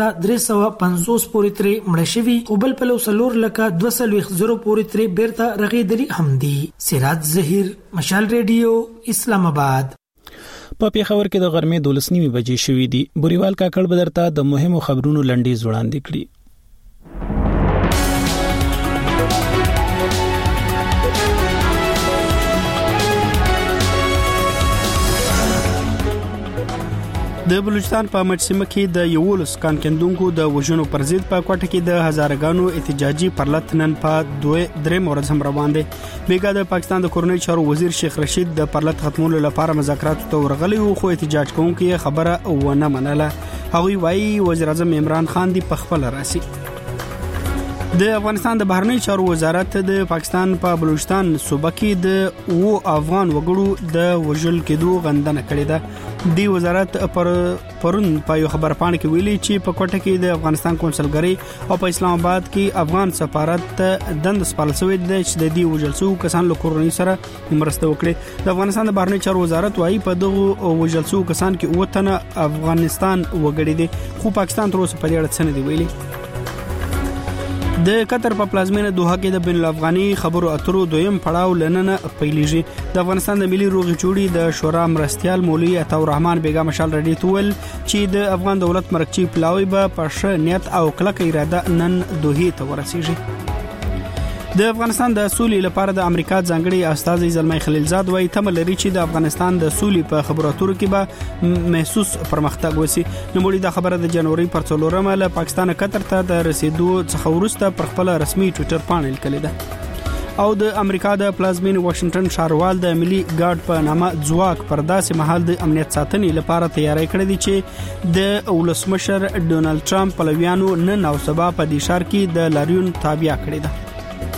10,350 پورې ترې مړ شوي او بل په 4,220 پورې ترې بیرته رغیدلي هم دي. سراج ظهیر مشال ریډیو اسلام آباد. په پیښور کې د غرمې 12:30 بجې شوې دي. بوريوال کاکړ بدرته د مهمو خبرونو لنډیز وړاندې کړي. د بلوچستان په مجسمه کې د یولس کان کندونکو د وژنو پر ضد په کوټه کې د هزارګانو احتجاجي پرلط نن په 2 ورځ هم روان دي. بیګا د پاکستان د کورنۍ چارو وزیر شیخ رشید د پرلط ختمولو لپاره مذاکرات ته ورغلی او خو احتجاج کوونکي خبره ونه منله. هغوی وایي وزیر اعظم عمران خان دی په خپل راسي. د افغانستان د بهرنی چارو وزارت د پاکستان په بلوچستان صوبه کې د افغان وګړو د وژل کېدو غندنه کړې ده. د وزارت پرون په یو خبر پاڼه کې ویلي چې په کوټه کې د افغانستان کونسلګری او په اسلام آباد کې افغان سفارت دند سپارل شوی دی چې د دې وژل شوو کسان له کورنۍ سره مرسته وکړي. د افغانستان د بهرنی چارو وزارت وايي په دغه وژل شوو کسان کې 9 تنه افغانستان وګړي دي خو پاکستان تر اوسه په دې اړه څه نه دی ویلي. د قطر په پلازمینه دوحه کې د بین الافغاني خبرو اترو دویم پړاو لننه پیلېږي. د افغانستان د ملي روغې جوړې د شورا مرستيال مولوي عطاالرحمن بیگا مشال رډي تول چې د افغان دولت مرکزی پلاوی به په ښه نیت او کلکه اراده نن دوحه ته ورسیږي. د افغانستان د سولې لپاره د امریکا ځانګړي استازي زلمي خلیلزاد وايي تمه لري چې د افغانستان د سولې په خبرو اترو کې به محسوس پرمختګ وشي. نوموړي دا خبره د جنوري پر 4 له پاکستان قطر ته د رسیدو څخه وروسته پر خپل رسمي ټوئیټر باندې لیکلې ده. او د امریکا د پلازمین واشنگټن ښاروال د ملي ګارد په نامه ځواک پر داسې مهال د امنیت ساتنې لپاره تیاری کړې دي چې د ولسمشر ډونالد ټرمپ پلویانو نن او سبا په دې ښار کې د لاریون تابع کړې ده.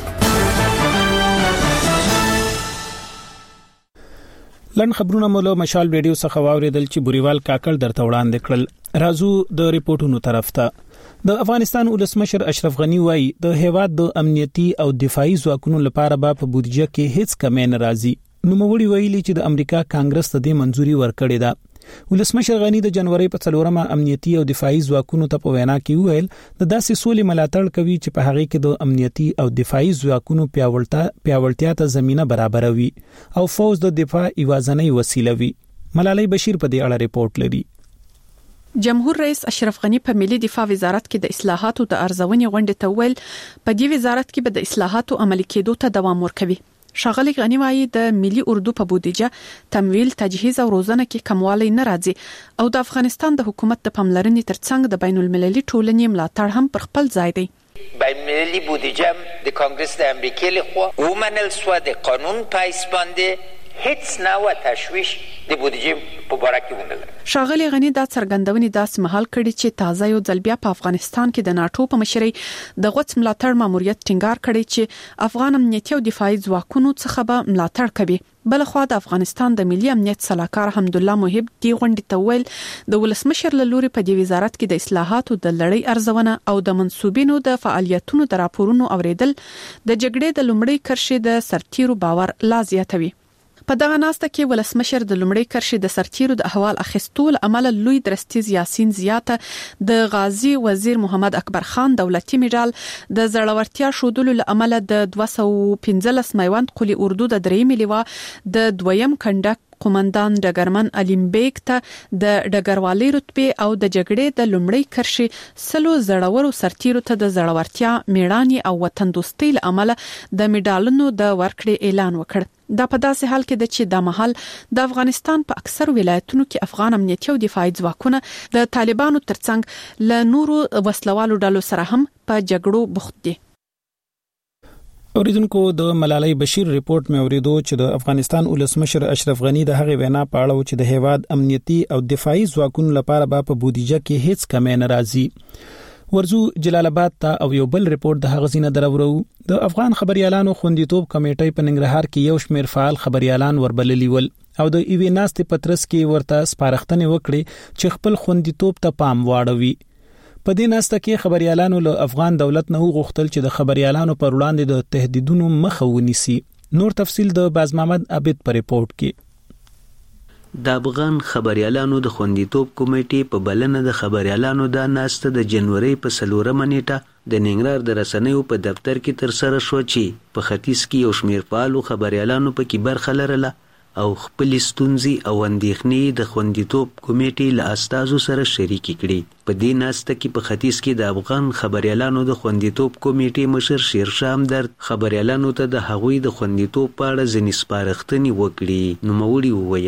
لن خبرونه مو له مشال ویډیو څخه واوریدل چې بوريوال کاکل درته وړاندې کړل. رازو د ریپورتونو طرف ته. د افغانستان ولسمشر اشرف غنی وایي د هیواد د امنیتي او دفاعي ځواکونو لپاره به په بودیجه کې هیڅ کمی نه راځي. نوموړي ویلي چې د امریکا کانګرس ته د منځوري ورکړې ده. ولسمشر غنی د جنوري په 4 امنیتي او دفاعي ځواکونو ته په وینا کې ویل د داسې سولې ملاتړ کوي چې په هغه کې د امنیتي او دفاعي ځواکونو پیاوړتیا ته زمينه برابروي او فوج د دفاع ایوازنۍ وسیله وي. ملالۍ بشیر په دې اړه ریپورت لري. جمهور رئیس اشرف غنی په ملي دفاع وزارت کې د اصلاحاتو د ارزونې غونډې ته ویل په دې وزارت کې به د اصلاحاتو عملي کېدو ته دوام ورکوي. ښاغلي غنی وايي د ملي اردو په بودیجه تمویل تجهیز او روزنه کې کموالی نه راځي او د افغانستان د حکومت د پاملرنې ترڅنګ د بین المللي ټولنې ملاتړ هم پر خپل ځای دی. بین المللي بودیجه د کانګرس د امریکا لخوا ومنل شو د قانون پایسبانده هیڅ نوع تشویش د بودیجه په باره کې ونه لري. ښاغلي غنی دا څرګندونې داسې مهال کړي چې تازه یو ځل بیا په افغانستان کې د ناتو په مشرۍ د غوڅ ملاتړ ماموریت ټینګار کړي چې افغان امنیتي او دفاعي ځواکونو څخه به ملاتړ کوي. بلخوا د افغانستان د ملي امنیت صلاحکار حمدالله محب دی غونډې ته ویل د ولسمشر له لوري په دې وزارت کې د اصلاحاتو د لړۍ ارزونه او د منسوبینو د فعالیتونو د راپورونو اوریدل د جګړې د لومړۍ کرښې د سرتیرو باور لا زیاتوي. په دغه ناسته کې ولسمشر د لومړۍ کرښې د سرتیرو د احوال اخیستو له امله لوی درستیز یاسین زیاته د غازی وزیر محمد اکبر خان دولتي میډال د زړورتیا ښودلو له امله د 215 میوند قلی اردو د درېمې لیوا د دویم کنډک قومندان ډګرمن علیم بیگ ته د ډګروالۍ رتبه او د جګړې د لومړۍ کرښې سلو زړورو سرتیرو ته د زړورتیا میړانې او وطن دوستۍ له امله د میډالونو د ورکړې اعلان وکړ. دا په داسې حال کې د چې د محل د افغانستان په اکثر ولایتونو کې افغان امنیتي او دفاعي ځواکونه د طالبانو ترڅنګ له نورو وسلوالو ډلو سره هم په جګړو بوخت دي. اوریدونکو د ملالۍ بشیر ریپورت مې اوریدو چې د افغانستان ولسمشر اشرف غنی د هغې وینا په اړه چې د هیواد امنیتي او دفاعي ځواکونو لپاره به په بودیجه کې هیڅ کمی نه راځي. ورزو جلال آباد ته او یو بل ریپورت د هغه زینه درورو. د افغان خبريالانو خوندیتوب کمیټې په ننګرهار کې یو شمېر فعال خبريالان وربللی ول او د ایوی ناستې پترس کې ورته سپارښتنې وکړي چې خپل خوندیتوب ته پام واړوي. په دې ناسته کې خبريالانو له افغان دولت نه غوښتل چې د خبريالانو پر وړاندې د تهدیدونو مخه ونیسي. نور تفصیل د باز محمد عابد په ریپورت کې. د افغان خبريالانو د خوندیتوب کمیټې په بلنه د خبريالانو د ناسته د جنوري په 4 نیټه د ننګرهار د رسنیو په دفتر کې تر سره شو چې په ختیځ کې یو شمېر فعالو خبريالانو په کې برخه لرله او خپل ستونزې او اندېښنې د خوندیتوب کمیټې له استازو سره شریک کړي. په دې ناسته کې په ختیځ کې د افغان خبريالانو د خوندیتوب کمیټې مشر شیرشاه همدرد خبريالانو ته د هغوی د خوندیتوب په اړه ځینې سپارښتنې وکړي. نوموړي وویل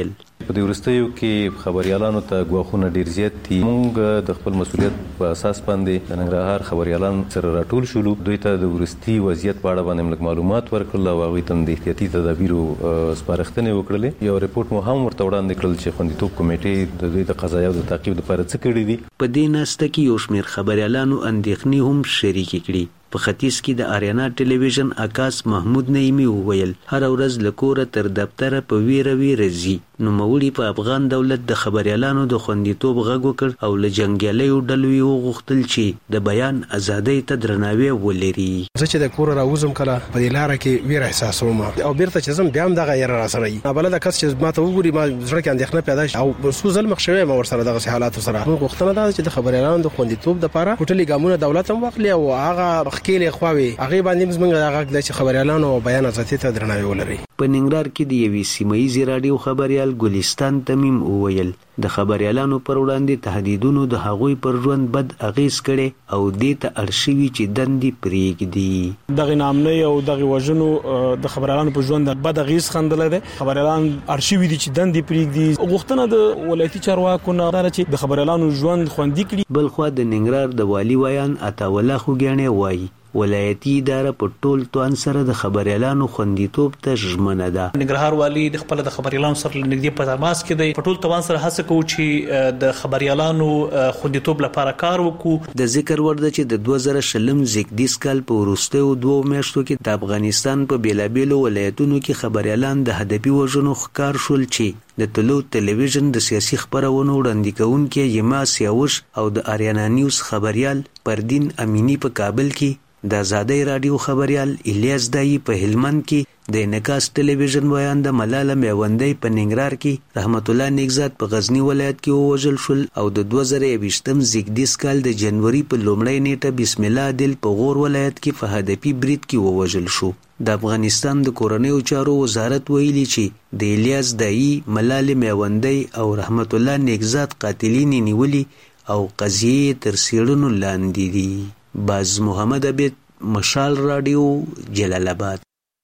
په دې ورستیو کې خبريالانو ته غواخونه ډیر زیات دي. موږ د خپل مسولیت په اساس باندې د ننګرهار خبريالان سره راټول شولو. دوی ته د ورستي وضعیت په اړه باندې معلومات ورکړل او هغه ته د احتیاطي تدابیرو سپارښتنې وکړلې. یو ریپورت مو هم ورته وړاندې کړل چې خوندیتوب کمیټې د دوی د قضایاو د تعقیب لپاره څه کړي دي. په دې ناسته کې یو شمېر خبريالانو اندېښنې هم شریک کړي. په ختیځ کې د آریانا ټلویزیون عکاس محمود نعیمی وویل هر ورځ له کوره تر دفتره په ویره ځي. نو مولي په افغان دولت د خبريالانو د خوندیتوب غږ وکړ او له جنگیالیو ډلو وغوښتل چې د بیان ازادۍ ته درناوی ولري. زه چې د کوره راوزم کله په دې لار کې ویره احساسوم او بیرته چې زم بیا هم دغه یې را سره ای بلد کس چې ما ته وګوري ما زړه کې اندېښنه پیدا شي او سو ظلم مخشوي ما ور سره دغه حالات سره غوښتنه ده چې د خبريالانو د خوندیتوب لپاره ټولي ګامونه دولت هم واخلي او هغه خکېلې خواوي هغه باندې موږ هغه د خبريالانو بیان ازادۍ ته درناوی ولري. په ننګرهار کې د یوې سیمایي رادیو خبريال ګلستان تمیم وویل د خبريالانو پر وړاندې تهدیدونو د هغوی پر ژوند بد اغیز کړي او دې ته ارشیوي چې دندې پرېږدي. دغه نامنۍ او دغه وژنو د خبريالانو په ژوند بد اغیز خندل دي. خبريالان ارشیوي دي چې دندې پرېږدي. غوښتنه د ولایتي چارواکو نه ده چې د خبريالانو ژوند خوندي کړي. بل خو د ننګرهار د والی ویان عطاوالله خوګیانه وایي ولایتي اداره په ټول توان سره د خبريالانو خوندیتوب ته ژمنه ده. ننګرهار والی د خپل د خبريالانو سره نږدې په تماس کې دی. په ټول توان سره هڅه کوي چې د خبريالانو خوندیتوب لپاره کار وکړو. د ذکر ور ده چې د 2020 زیږدیز کال په وروستیو 2 میاشتو کې د افغانستان په بیلابیلو ولایتونو کې خبريالان د هدفي وژنو ښکار شول چې د طلوع ټلویزیون د سیاسي خبرونو وړاندې کوونکي یما سیاوش او د آریانا نیوز خبريال پردین امینی په کابل کې د آزادۍ رادیو خبريال الیاس دای په هلمند کې د انعکاس ټلویزیون ویان د ملاله میوندۍ په ننګرهار کې رحمت الله نیکزاد په غزنی ولایت کې ووژل شول او د 2020 زیږدیز کال د جنوري په لومړۍ نیټه بسم الله عادل په غور ولایت کې په هدفي برید کې ووژل شو. د افغانستان د کورنیو چارو وزارت ویلي چې د الیاس دای ملاله میوندۍ او رحمت الله نیکزاد قاتلین نیولي او قضیه تر څېړنو لاندې دي. باز محمد عبید مشال رادیو جلال آباد.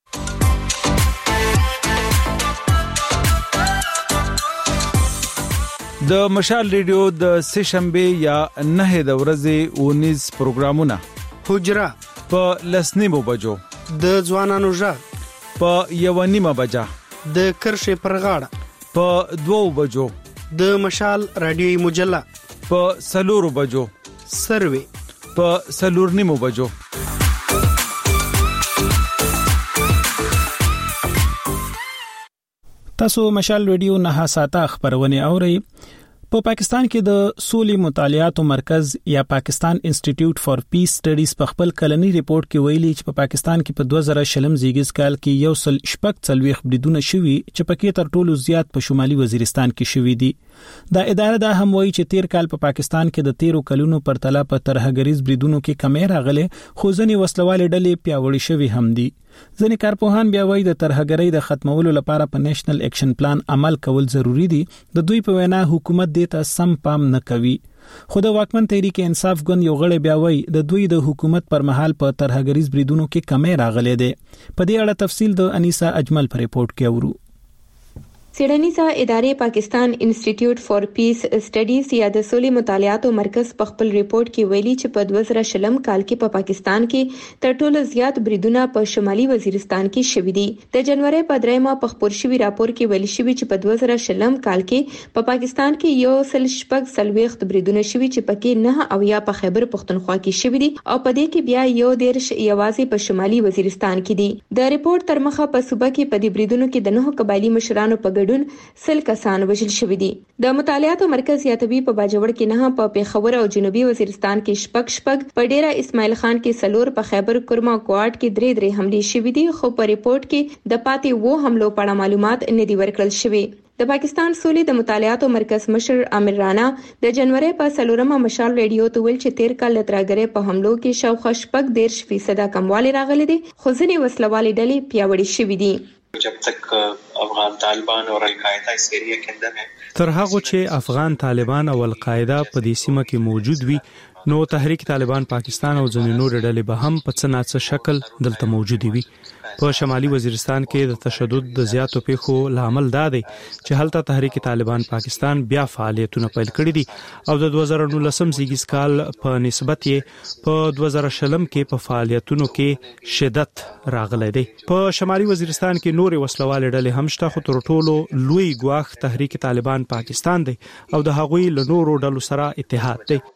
د مشال ریډیو د سشنبه یا 9 د ورځې 19 پروګرامونه حجره په لسنیمو بجو د ځوانانو ژغ په 1:30 بجا د کرښې پر غاړه په 2 بجو د مشال رادیوي مجله په 4 بجو سروي په 4:30 بجو. تاسو مشال ریډیو نه ساته خبرونه اورئ. په پاکستان کې د سولې مطالعاتو مرکز یا پاکستان انسټیټیوټ فار پیس سټډیز په خپل کلنی ریپورت کې ویلي چې په پاکستان کې په 2020 زیږیز کال کې یو سل شپږ څلويخ بریدونه شوي چې پکې تر ټولو زیات په شمالي وزیرستان کې شوي دي. دا اداره دا هم وایي چې تیر کال په پاکستان کې د 13 کلونو پرتله په ترهګریز بریدونو کې کمی راغله خو ځنې وسلوالې ډلې پیاوړې شوي هم دي. ځنې کارپوهان بیا وایي د ترهګرۍ د ختمولو لپاره په نېشنل اکشن پلان عمل کول ضروری دي. د دوی په وینا حکومت دې ته سم پام نه کوي. خو د واکمن تحریک انصاف ګوند یو غړی بیا وایي د دوی د حکومت پر مهال په ترهګریز بریدونو کې کمی راغلي دي. په دې اړه تفصیل د انیسا اجمل پر ریپورت کې اورو. سیډنیزا ادارې پاکستان انسټیټیوټ فار پیس سټډیز یا د سولې مطالعاتو مرکز په خپل ریپورت کې ویلي چې په 2020 کال کې په پاکستان کې تر ټولو زیات بریدونه په شمالي وزیرستان کې شوي دي. د جنوري په 3 په خبر شوی راپور کې ویل شوی چې په 2020 کال کې په پاکستان کې یو سل شپږ څلويخ بریدونه شوي چې پکې 9 او یا په خیبر پختونخوا کې شوي دي او په دې کې بیا یو دیرش یوازې په شمالي وزیرستان کې دي. د ریپورت تر مخه په صوبه کې په دې بریدونو کې د 9 قبایلی مشرانو په سل کسان وژل شوي دي. د مطالعاتو مرکز یاتوی په باجوړ کې 9 په پیښور او جنوبي وزیرستان کې شپږ په ډیره اسماعیل خان کې 4 په خیبر کرما کوارټ کې 3 حملې شوي دي خو په ریپورت کې د پاتې وو حملو په اړه معلومات نه دي ورکړل شوي. د پاکستان سولې د مطالعاتو مرکز مشر عامر رانا د جنوري په 4 مشال ریډیو ته ویل چې تیر کال لتراګره په حملو کې شاوخوا 14% کموالی راغلی دی خو ځینې وسلوالې ډلې پیاوړې شوي دي. जब तक अफगान तालिबान और अलकायदा इस एरिया के अंदर है تر هغه چې افغان طالبان او القاعده په دې سیمه کې موجود وي نو تحریک طالبان پاکستان او ځینې نور ډلې به هم په څه ناڅه شکل دلته موجود وي. په شمالي وزیرستان کې د تشدد د زیاتو پیښو لامل دا دی چې هلته تحریک طالبان پاکستان بیا فعالیتونه پیل کړي دي او د 2019 زیږیز کال په نسبت یې په 2020 کې په فعالیتونو کې شدت راغلی دی. په شمالي وزیرستان کې نور وسلوال ډلې هم شته، خو تر ټولو لوی ګواښ تحریک طالبان پاکستان دی او د هغوی له نورو ډلو سره اتحاد دی.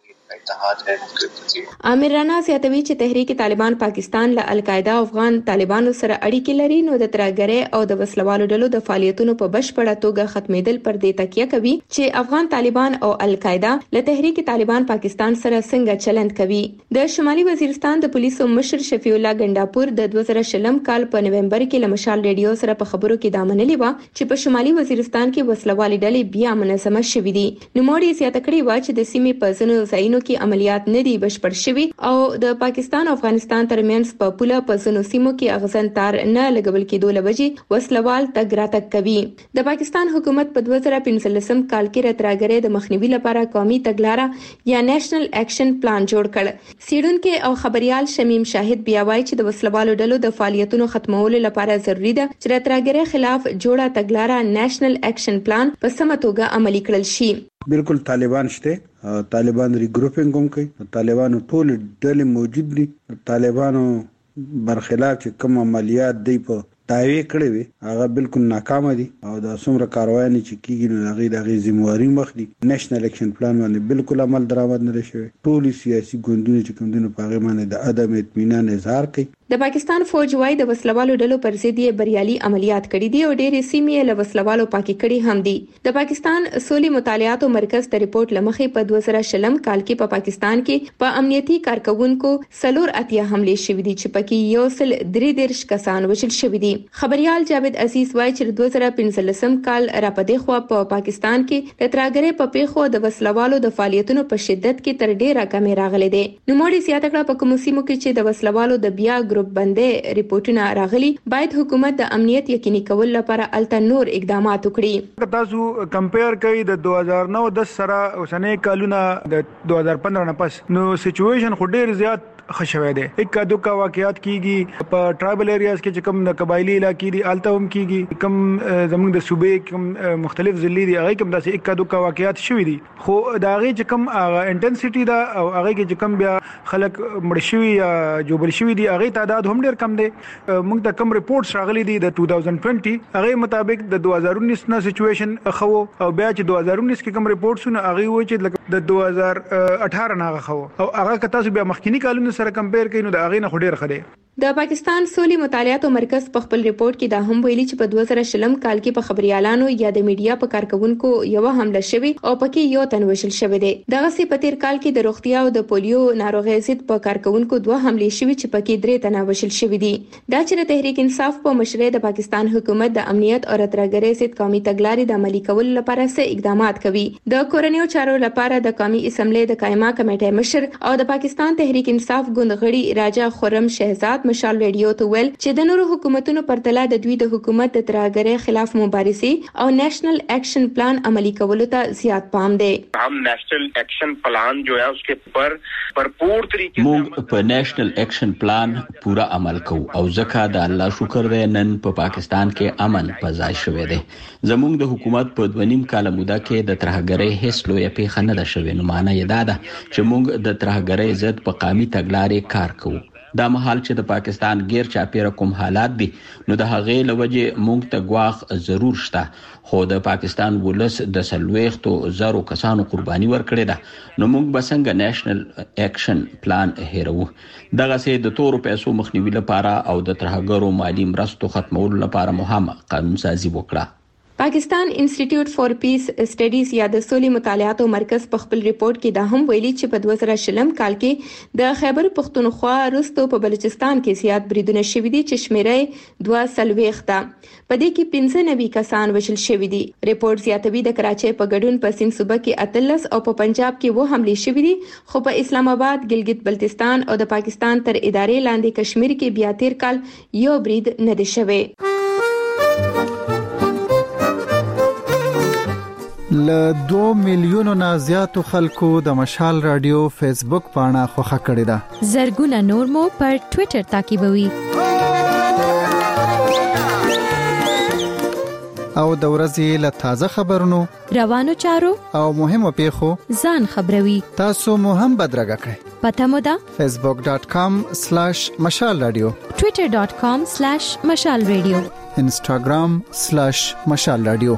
عامر رانا زیاتوي چې تحریک طالبان پاکستان له القاعده او افغان طالبانو سره اړیکې لري، نو د ترهګرۍ او د وسلوالو ډلو د فعالیتونو په بشپړه توګه ختمېدل پر دې تکیه کوي چې افغان طالبان او القاعده له تحریک طالبان پاکستان سره څنګه چلند کوي. د شمالي وزیرستان د پولیسو مشر شفیع الله ګنداپور د 2020 کال په نومبر کې له مشال ریډیو سره په خبرو کې دا منلې و چې په شمالي وزیرستان کې وسلوالې ډلې بیا منظمه شوې دي. نو موږ زیاته کړې و چې د سیمې په ځینو ځایونو کې عملیات نه دي بشپړ شوي او د پاکستان او افغانستان ترمنځ په پوله په ځینو سیمو کې اغزن تار نه لګول کېدو لوجې وسلوال تګ راتګ کوي. د پاکستان حکومت په 2015 کال کې ترهګرۍ د مخنیوي لپاره قومي تګلارې یا نېشنل اکشن پلان جوړ کړ. سیډونکو او خبريال شمیم شاهد بیا وایي چې د وسلوالو ډلو د فعالیتونو ختمولو لپاره ضروری ده چې د ترهګرۍ خلاف جوړه تګلارې نېشنل اکشن پلان په سمه توګه عملي کړل شي. بالکل طالبان شته، طالبان ریګروپینګ هم کوي، طالبانو ټول ډلې موجود دي. طالبانو برخلاف چې کوم عملیات دی په داوی کړی وي هغه بالکل ناکامه دي او د څومره کاروایي چې کیږي نو هغه د ذمہواری مخ دي. نېشنل اکشن پلان باندې بالکل عمل درآمد نه شوی. ټول سیاسي ګوندونه چې کوم دي په هغه باندې د عدم اطمینان اظهار کوي. د پاکستان فوج وايي د وسلوالو ډلو پر ضد یې بریالي عملیات کړي دي او ډېرې سیمې له وسلوالو پاکي کړي هم دي. د پاکستان سولې مطالعاتو مرکز د ریپورت لمخې په 2020 کال کې په پاکستان کې په امنیتي کارکونکو 480 حمله شوې دي چې پکې یو سل 33 کسان وژل شوي دي. خبريال جاوید عزیز وايي چې 2015 کال را پدې خو په پاکستان کې د ترهګرۍ په پیښو د وسلوالو د فعالیتونو په شدت کې تر ډیره کمې راغلي دي. نو موږ زیاته کړه په کوم سیمو کې چې د وسلوالو د بیا بندې ریپورتونه راغلي، باید حکومت د امنیت یقیني کول لپاره الته نور اقدامات وکړي. تاسو کمپیر کوي د 2009-10 سره اوسنۍ کالونه د 2015 نه پس نو سچويشن خو ډیر زیات خشوي دي. اکا دوکا واقعیات کیږي په ټرایبل ایریاز کې چې کوم د قبایلی علاقې دي الته هم کیږي، کوم زموږ د صوبې کوم مختلف ضلع دي هغه کوم داسې اکا دوکا واقعیات شوي دي. خو دا هغه چې کوم انټنسټي دا او هغه کې چې کوم بیا خلک مړ شوي یا جوبل شوي دي هغه تعداد هم ډیر کم دی. موږ ته کوم ریپورتس راغلي دي د 2020 هغه مطابق د 2019 نه سچويشن خو او بیا چې 2019 کې کوم ریپورتونه هغه و چې د 2018 نه خو او هغه کته بیا مخکینی کالونو سره کمپیر کینو د هغه نه خډیر خده. د پاکستان سولې مطالعاتو مرکز په خپل ریپورت کې دا هم ویلي چې په 2020 کال کې په خبريالانو یا د میډیا په کارکونکو یو حمله شوې او پکې یو تن وژل شوی دی. دغه سي په تیر کال کې د روغتیا او د پولیو ناروغي ضد په کارکونکو 2 حملې شوې چې پکې 3 تنه وژل شوی دي. دا چې تحریک انصاف په مشرۍ د پاکستان حکومت د امنیت او ترهګرۍ ضد قومي تګلارې د عملي کولو لپاره څه اقدامات کوي. د کورنیو چارو لپاره د قومي اسمبلی د قائمه کمیټې مشر او د پاکستان تحریک انصاف ګوند غړي راجا خرم شهزاد مشال ریډیو ته ویل چې د نورو حکومتونو پرتله د دوی د حکومت د ترهګرۍ خلاف مبارزې او نېشنل ایکشن پلان عملی کولو ته زیات پام دی. हम नेशनल एक्शन प्लान जो है उसके पर भरपूर तरीके موږ په نېشنل ایکشن پلان پورا عمل کوو او ځکه د الله شکر دی نن په پاکستان کې امن پځای شوی دی. زموږ د حکومت په 2.5 کال موده کې د ترهګرۍ هیڅ لوی پیښه نه ده شوې. نو معنی یې دا ده چې موږ د ترهګرۍ ضد په قومي تګلارې کار کوو. دا مهال چې د پاکستان غیر چاپیره کوم حالات دي نو د هغې لوجه موږ ته غواخ ضرور شته، خو د پاکستان ولس د سلويختو زرو کسانو قرباني ورکړې ده نو موږ بسنګ نېشنل اکشن پلان هیرو. دغه سه د تورو پیسو مخنیوي لپاره او د ترهګرو مالی مرستو ختمولو لپاره مهمه قانون سازي وکړه. پاکستان انسټیټیوټ فار پیس سټډیز یا د سولې مطالعاتو مرکز په خپل ریپورت کې دا هم ویلي چې په 2020 کال کې د خیبر پختونخوا وروسته په بلوچستان کې زیات بریدونه شوي دي چې شمیره 240 ده. په دې کې 95 کسان وژل شوي دي. ریپورت زیاتوي د کراچۍ په ګډون په سند صوبه کې 13 او په پنجاب کې و حمله شوي دي، خو په اسلام آباد، ګلګت بلتستان او د پاکستان تر ادارې لاندې کشمیر کې بیا تیر کال یو برید نه دی شوی. ل 2 میلیونو نه زیاتو خلکو د مشال رادیو فیسبوک پاڼه خوښه کړې ده. زرګونه نور مو پر ټوئیټر تعقیبوي. او د ورځې له تازه خبرونو، روانو چارو او مهمو پیښو ځان خبروي. تاسو مو هم بدرګه کړئ. پته مو ده facebook.com/mashalradio، twitter.com/mashalradio، instagram/mashalradio.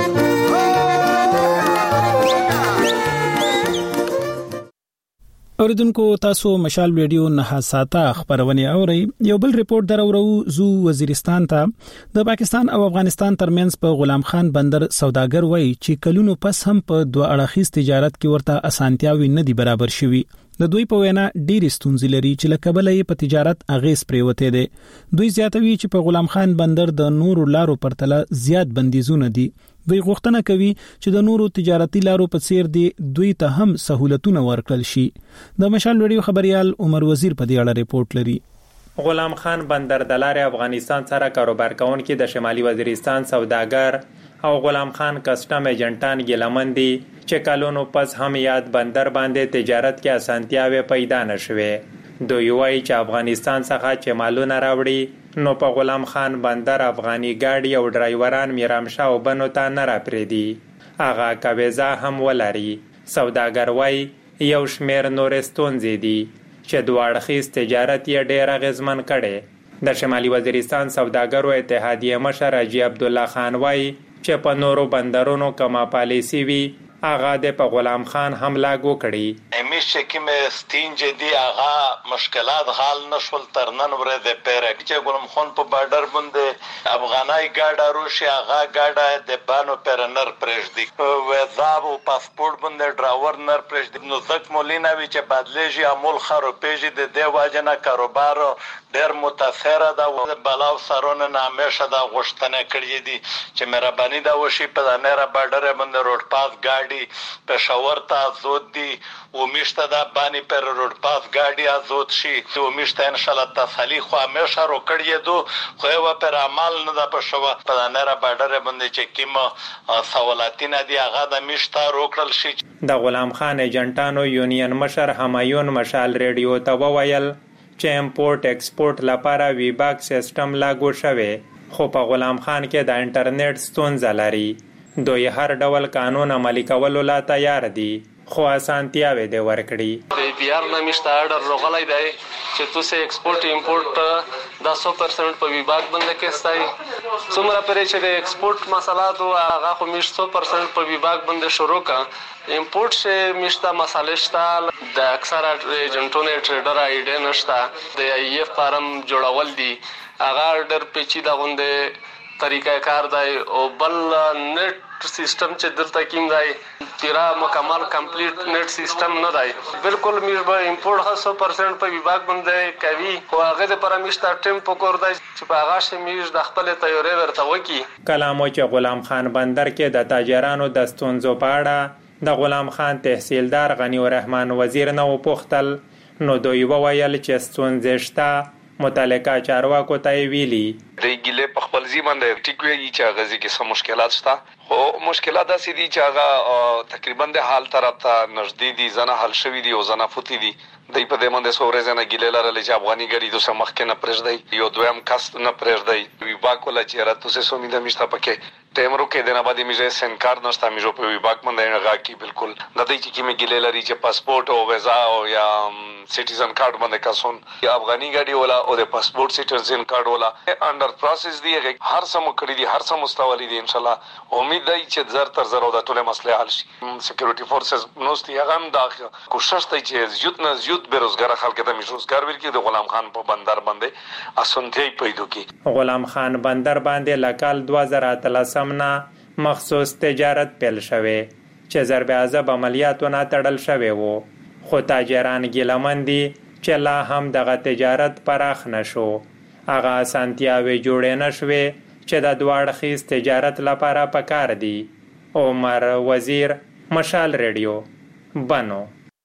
اوریدونکو تاسو مشال ریډیو نه ساته خبرونه اورئ. یو بل ریپورت درورو زو وزیرستان ته د پاکستان او افغانستان ترمنځ په غلام خان بندر سوداګر وای چې کلونو پس هم په دوه اړخیز تجارت کې ورته اسانتیاوي نه دي برابر شوي. د دوی په وینا ډېری ستونزې لري چې لکبل یې په تجارت اغیز پریوته دي. دوی زیاتوي چې په غلام خان بندر د نورو لارو پرتله زیات بندیزونه دي. دوی غوښتنه کوي چې د نورو تجارتي لارو په څیر دي دوی ته هم سہولتونه ورکړل شي. د مشال ریډیو خبريال عمر وزیر په دې اړه ریپورت لري. غلام خان بندر د لارې افغانستان سره کاروبار کوونکي د شمالي وزیرستان سوداګر او غلام خان کسٹم ایجنټان ګلمندي چې کلونو پس هم یاد بندر باندې تجارت کې اسانتیاوي پیدا نشوي. دوی وایي چې افغانستان څخه چې مالونه راوړي نو په غلام خان بندر افغاني ګاډي او ډرایوران میرامشاه او بنو ته نه راپریدي. اغه کويزه هم ولري. سوداګر وایي یو شمیر نورستون زیدي چې دوه اړخیز تجارت یې ډېر اغیزمن کړي. د شمالي وزیرستان سوداګرو اتحادیه مشر حاجی عبد الله خان وایي چې په نورو بندرونو کما پالیسی وی آغا د په غلام خان هم لاګو کړي. همیشه کې مې ستینج دی آغا مشکلات حال نشول ترنن ورې د پیره چې غلام خان په بارډر باندې افغانای ګاډه روشي آغا ګاډه د بانو پرنر پرېږدي ویزا او پاسپورت باندې ډراور نر پرېږدي. نو زک مولیناوی چې بدلېږي عمل خرابېږي د دې واجنه کاروبار ډېر متاثر ده. بلاو سرونه نامیشه دا غوښتنه کړې دي چې مهرباني دا وشي په دانه بارډر باندې روډ پاس ګاډي پېښور ته زود دي او میشته دا باندې پر روډ پاس ګاډي ازود شي او میشته ان شاء الله تسلی خو همیشه رو کړی دو خو یو پر عمل نه دا پښو په دانه بارډر باندې چې کیمه سوالاتینه دی هغه د میشته رو کړل شي. د غلام خان ایجنټانو یونین مشر همایون مشال ریډیو ته وویل چې امپورټ ایکسپورټ لپاره ویباک سیستم لاګو شوی خو په غلام خان کې د انټرنیټ ستونزه لري. دوی هر ډول قانون عملي کولو لا تیار دي خو اسانتیاوي دي ورکړي. د بي آر نمیشته اډر روغلای دی چې تاسو ایکسپورټ امپورټ د 100% په ویباک باندې کېستای څومره پرې چې د ایکسپورټ مسالات او هغه خو میش 100% په ویباک باندې شروع کا امپورټ شه میشته مسالې شته د اکثر ایجنټونو ټریډر ایډ نشته د ای اف فارم جوړول دي هغه ډر پیچیده غونډه طریقہ کار دی او بل نت سیستم چې دلته کیم دی تیرا مکمل کمپلیټ نت سیستم نه دی. بالکل میش به امپورټ 100% په ویباک باندې کوي خو هغه د پرمیشته ټیمپو کور دی چې په هغه شی میش د خپل تیوري ورته وکی. کلامو چې غلام خان بندر کې د تاجرانو د ستونزو په اړه د غلام خان تحصیلدار غنی الرحمن وزیر نه وپوښتل نو دوی وویل چې ستونزې شته متعلقه چارواکو ته ویلي. د ګیله په خپل ځی باندې ټیکوي چې هغه ځکه سم مشکلات شته خو مشکلات داسې دي چې هغه تقریبا د حال طرف ته نږدې دي زنه حل شوی دي او زنه فوتی دي. د په دې باندې سورې زنه ګیله لرل چې افغاني ګړي د سمخ کې نه پرېږدي یو دویم کاست نه پرېږدي وی باکولا چې راتو سه سومې د مشته پکې ټیمرو کې د نه باندې میځه سنکار نشته میجو په وی باک باندې نه غاکی بالکل د دې چې کې ګیله لري چې پاسپورت او ویزا او یا سټیزن کارت باندې کاسون یا افغاني ګړي ولا او د پاسپورت سټیزن کارت ولا انډر پروسس دی هر سم کړی دي هر سم مستولی دي ان شاء الله امید دی چې زر تر زر د ټوله مسله حل شي. سکیورټي فورسز نوستي هغه هم دا کوشش کوي چې زیات نه زیات بیروزګار خلک ته روزګار ورکړي د غلام خان په بندر باندې اسانتي پیدا کړي. غلام خان بندر باندې لکال 2013 نه مخصوص تجارت پیل شوه چې ضرب عذاب عملیاتونه تړل شوی وو خو تاجران ګیلمندي چې لا هم دغه تجارت پراخ نشو. هغه اسانتیاوي جوړې نشوي چې د دواړخیز تجارت لپاره پکار دي. عمر وزیر مشال ریډیو بنو.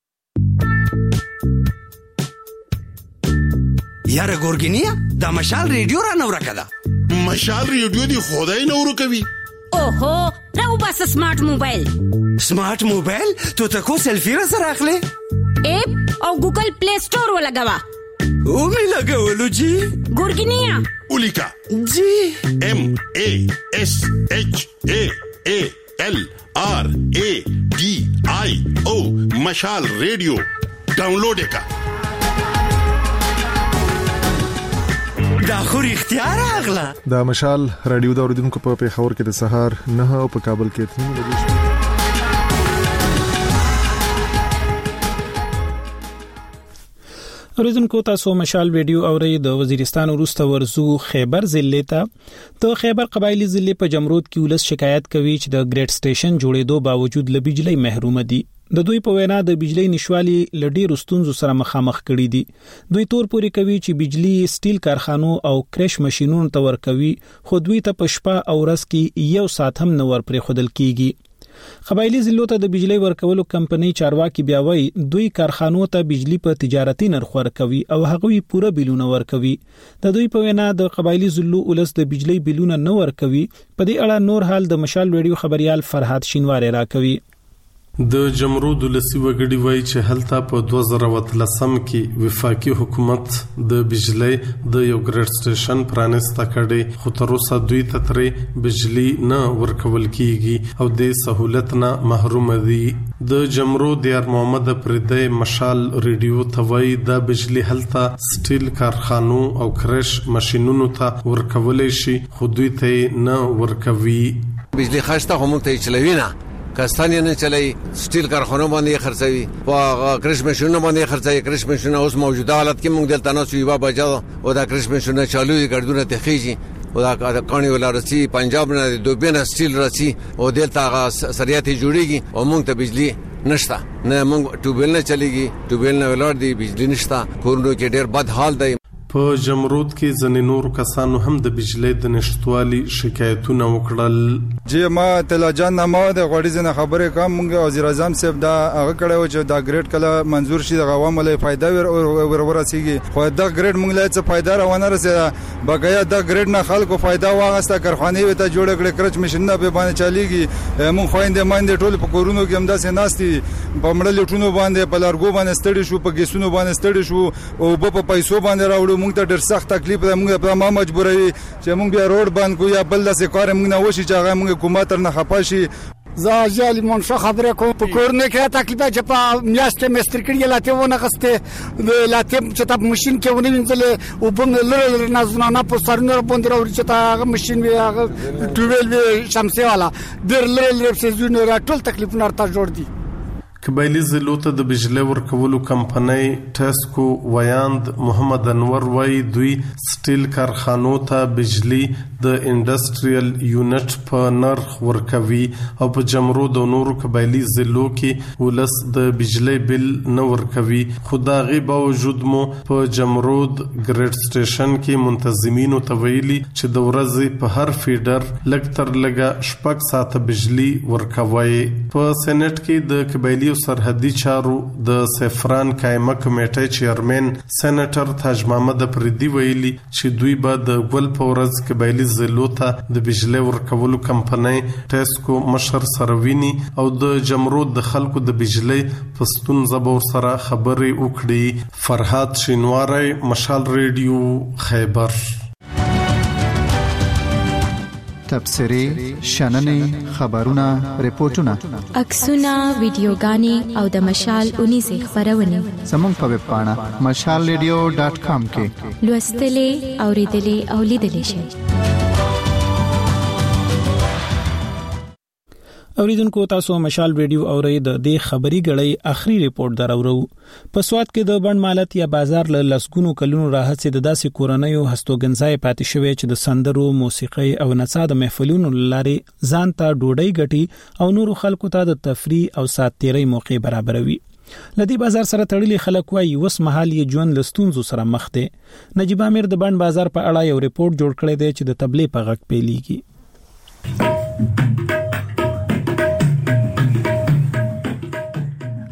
یاره ګورګینیا د مشال ریډیو را نو راکده. مشال ریډیو دی خدای نو ورکوي اوهو راو بس سمارټ موبایل ته تکو سلفي را سره اخلي اپ او ګوګل پلی سٹور ولګوا او می لګولو جی ګورګینیا اولیکا جی MASHALRADIO مشال ریډیو ډاونلوډ کا دا خو اختیار اغلا دا مشال رادیو دا اوریدونکو په پیښور کې د سهار 9 او په کابل کې 3 بجې اوریدونکو تاسو مشال ویډیو اوري د وزیرستان وروسته ورزو خیبر ضلع ته خیبر قبایلی ضلع په جمرود کې ولس شکایت کوي چې د ګریډ سټیشن جوړېدو باوجود ل بجلی محروم دي د دوی په وینا د بجلی نشوالي لډي رستونزو سره مخامخ کړي دي دوی تور پوري کوي چې بجلی سټیل کارخانو او کرش ماشينونو ته ورکوي خو دوی ته پښپا او ورځ کې یو ساعت هم نه ور پرې خودل کیږي قبایلی ضلعو ته د بجلی ورکولو کمپنۍ چارواکي بیا وایي دوی کارخانو ته بجلی په تجارتي نرخ ورکوي او هغوی پوره بیلونه ورکوي د دوی په وینا د قبایلی ضلعو ولس د بجلی بیلونه نه ورکوي په دې اړه نور حال د مشال ویډیو خبريال فرحات شینواری راکوي د جمرود لسی وګړي وای چې هلته په 2013 کې وفاقي حکومت د بجلی د یو ګریډ سټیشن پرانسته کړي خو تر اوسه دوی ته ترې بجلی نه ورکول کیږي او د سہولت نه محروم دي د جمرود یار محمد پردی مشال ریډیو توي د بجلی هلته سټیل کارخانو او کرش ماشينونو ته ورکول شي خو دوی ته نه ورکوي بجلی خاصه هم ته چلوي نه کاستانیا نه چلای سټیل کارخانو باندې خرڅوي په کرش ماشینونو باندې خرڅوي کرش ماشینونه اوس موجوده حالت کې موږ دلته نه سوي بابا جا او دا کرش ماشینونه چالوي ګردونه ته خيږي او دا کانی ولارسي پنجاب نه دوبینه سټیل راسي او دلته سریاتي جوړيږي او موږ ته بجلی نشته نه موږ ټوبل نه چليږي ټوبل نه ولار دی بجلی نشته کورونو کې ډېر بد حال دی په جمرود کې ځنې نور کسانو هم د بجلی د نشټوالي شکایتونه وکړل چې ما تلاجان ما د غوړي زنه خبره کوم موږ وزیر اعظم صاحب دا هغه کړه چې دا ګریډ کله منزور شي د عوامو له فائدہ ورسیږي خو دا ګریډ موږ له څه فائدہ راونه رسېده بګیا دا ګریډ نه خلکو فائدہ واغسته کارخانه وته جوړ کړي کرچ ماشين نه به باندې چاليږي موږ خويندې ماندې ټول په کورونو کې هم داسې ناشتي په مړل لټونو باندې په لارګو باندې ستړي شو په ګیسونو باندې ستړي شو او په پیسو باندې راوړو موږ ته ډېر سخت تکلیف ده موږ په ما مجبوروي چې موږ بیا روډ باندې کو یا بل داسې کار موږ نه وشي چې هغه موږ حکومت نه خپاشي زاجالي منشا خبره کوم په کورنۍ کې تکلیف چې په میاشتې مستر کړي لاته ونه غسته لاته چې تاسو ماشين کې ونه وینځل او په لره نه په سرنه باندې راوړي چې تاسو ماشين وی هغه ټویل وی شمسي والا ډېر لره سيزونه راټول تکلیفونه راته جوړ دي قبایلی ضلعو ته د بجلی ورکولو کمپنۍ ټیسکو ویاند محمد انور وای دوی سټیل کارخانو ته بجلی د انډستریال یونټ په نرخ ورکوي او په جمرود او نورو قبایلی ضلعو کې ولس د بجلی بل نه ورکوي خو دا غي باوجود مو په جمرود ګریډ سټیشن کې منتظمینو ته ویلي چې د ورځې په هر فیډر لږ تر لږه شپږ ساعته بجلی ورکوي په سېنات کې د قبایلی سرحدي چارو د سفران قائمه کمیټې چیرمن سېنیټر تاج محمد پردي ویلي چې دوی به د ګل پورز قبایلی ضلعو ته د بجلی ورکولو کمپنۍ ټیسکو مشر سروینی او د جمرود د خلکو د بجلی پستون زبور سره خبرې وکړي فرحات شینواری مشال ریډیو خیبر تبصرې شننې خبرونه ریپورتونه عکسونه ویډیوګانې او د مشال 19 خبرونه زموږ په ویب پاڼه mashalradio.com کې لوستلې اوریدلې او لیدلې شئ اوریدونکو تاسو مشال ویډیو اورئ د دې خبري غړې اخري ریپورت درورو په سواد کې د بند مالت یا بازار له لسګونو کلونو راهڅ د داسې کورنۍ هستوګنځای پاتې شوی چې د سندرو موسیقي او نڅا د محفلونو لاري ځان ته ډوډۍ ګټي او نورو خلکو ته د تفریح او ساتيري موقع برابروي لدی بازار سره تړلي خلک وايي وس محل یې ژوند لستونزو سره مخ دي نجيب امیر د بند بازار په اړه یو ریپورت جوړ کړی دی چې د تبلیغ په غږ پیليږي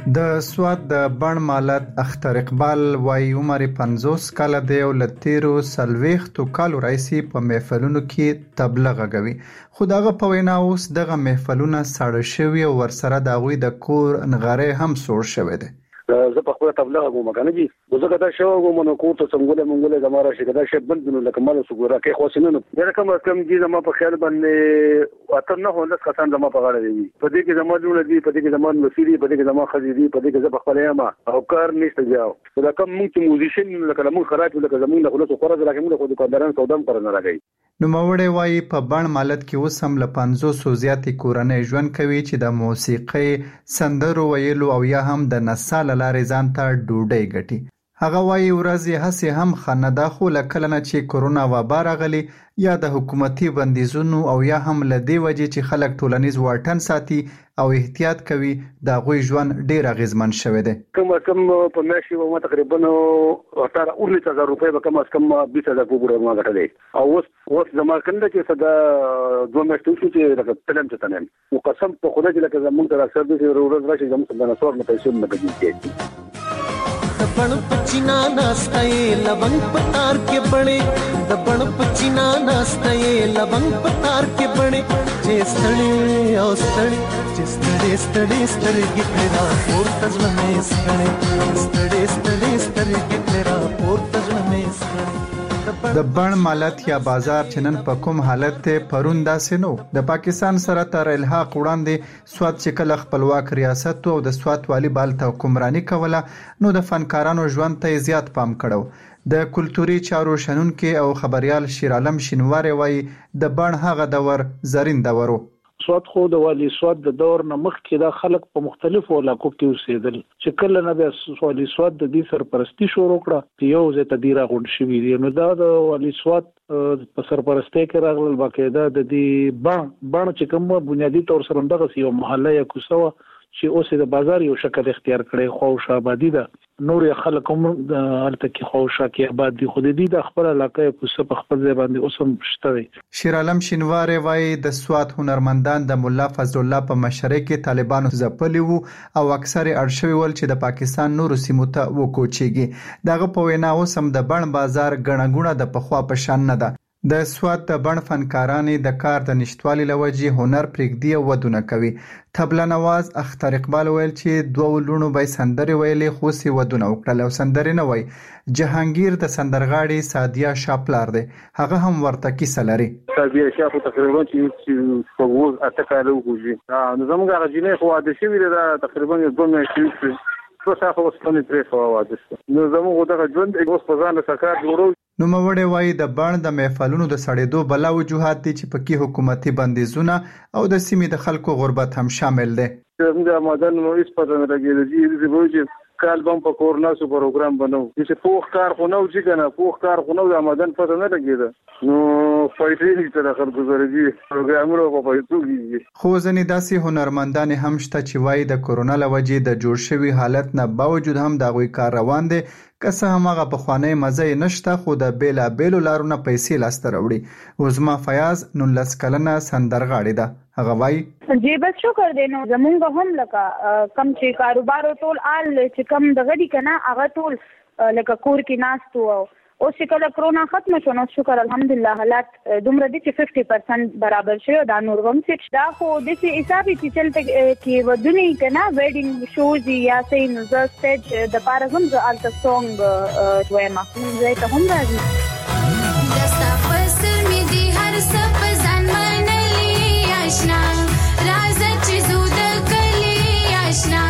د سواد د بڼ مالت اختر اقبال وايي عمر 50 کال دی او لتیرو سلويختو کالو رئیسي په محفلونو کې تبلیغ غوي. خو دغه په وینا اوس دغه محفلونه ساړه شوي او ورسره د غوي د کور نغاره هم سوړ شوی دی. زه په خپل تبلیغ کوم کنه جی زه کدا شو کوم نو کوته څنګه مونږه زماره شي کدا شپ بند نو لکه مال سګورا کې خو سينو نه کم جی زما په خیال باندې اته نه هو لس کسان زما په غاړه دی په دې کې زما جوړ دي په دې کې زما نفسي په دې کې زما خزيدي په دې کې زما خپل یما او کار نشته جاو دا کوم مونږ موزیشن لکه مونږ خراج لکه زمونږ له خلاص قرض لکه مونږ خو د کانداران سودام پر نه راغی. نو موري وايي په بڼ مالت کې اوس هم له 500 زیاتې کورنۍ ژوند کوي چې د موسیقي سندرو ویلو او یا هم د نسال لارې ځان ته ډوډۍ ګټي. هغه وايي ورځې هسې هم خنده خو لکه نه چې کورونا وبا راغلی یا د حکومتي بندیزونو او یا هم لدی وجې چې خلک ټولنیز واټن ساتي او احتیاط کوي د غوي ژوند ډیر اغیزمن شوی دی. کم په میاشي و تقریبا 18000 روپۍ به کم از کم 20000 پورې ما غټلې او اوس زما کنده چې صدا 2 میاشتې چې لکه تلم چې تنم وقسم په خدای چې لکه زمونږ تر اکثر د ورځ راشي زموږ د نسور نه پیسې نه بګیږي. दबण पचिना नास्ताए लवंग पतार के बड़े दबण पचिना नास्ताए लवंग पतार के बड़े जे स्थळे ओ स्थळे जे स्थळे स्थळे स्थळे गितरा और तजल में स्थळे स्थळे स्थळे स्थळे गितरा और तजल में स्थळे. د بڼ مالت یا بازار چنن په کوم حالت ته پرون داسې نو د پاکستان سره تر الحاق وړاندې سواد چې کله خپلواک ریاست او د سواد والی بالته حکمرانی کوله نو د فنکارانو ژوند ته زیات پام کړو. د کلتوري چارو شنونکو او خبريال شیر عالم شینواری وای د بڼ هغه دور زرین دورو. سواد خو د والی سواد د دور نه مخکې دا خلک په مختلفو علاقو کې اوسېدل چې کله نه د والی سواد د دې سرپرستی شروع کړه یو ځای ته ډیره غونډ شوې دي نو دا د والی سواد په سرپرستی کې راغلل باقاعده د دې بڼ چې کوم بنیادی تور سره دغه یو محله یا کوڅه چې اوس د بازار یو شکل اختیار کړي خو شابادي ده نور خلک هم الته کې خوشا کې آباد دي خو دې د خپل علاقې کوڅه په خپل ځای باندې اوسم شته وي. شیر عالم شینواری وای د سواد هنرمندان د مولا فضل الله په مشرۍ کې طالبانو ځپلي وو او اکثر ارشوي ول چې د پاکستان نورو سیمو ته وکوچيږي. دغه په وینا اوسم د بڼ بازار غړنګونه د پخوا په شان نه ده. د سواد د بڼ فنکارانې د کار د نشټوالي لوجې هنر پرېږدي او ودونه کوي. تبله نواز اختر اقبال ویل چې دوه لونو به سندرې ویلې خو سي ودونه وکړل او سندرې نه وای. جهانگیر د سندرغاړي سادیا شاپلار دی هغه هم ورته کیسه لري. سادیا شاپ تقریبا چې په ووز اتکاله وږي نو زموږ غجینې خو د شوی دا تقریبا 2 میاشتې څو ساعت وسپنې پرې خو واده نو زموږ دغه ژوند اوس په ځان سکار جوړو. نو موري وای د بڼ د محفلونو د سړېدو بلا وجوهات دي چې پکې حکومتي بندیزونه او د سیمې د خلکو غربت هم شامل دي. د مدن نو هیڅ پته نه لګیږي چې وایي کال بم په کورنا سو پروګرام بنو چې پوخ کار خو نو چې کنه پوخ کار خو نو د مدن پته نه لګیږي نو فایټینګ تر اخر گزارږي پروګرامونو په پېټوږي. خو ځنې داسې هنرمندان هم شته چې وای د کورونا لوجې د جوړ شوی حالت نه باوجود هم دا غوي کار روان دي کسه همغه په خوانې مزه نشته خو د بیلا بیلو لارونه پیسې لاستر وړي. عظما فیاض 19 کلنه سندرغاړي ده هغه وای جی بس شکر دی نو زمونږ هم لکه کم چې کاروبار ټول آل چې کم دغه دي کنه هغه ټول لکه کور کې ناستو او چې کله کرونا ختم شو نو شکر الحمدلله حالات دومره دي چې 50% برابر شوی دا نور هم چې دا خو د سي حسابي چې چلته کې ودونی کنه ویډینګ شوز یا سې نو ز سټیج د پاره هم ز الټ سونګ دویما زه ته هم راځي دستا پسل می دي هر څه په ځان منلي آشنا راز چې زود کلی آشنا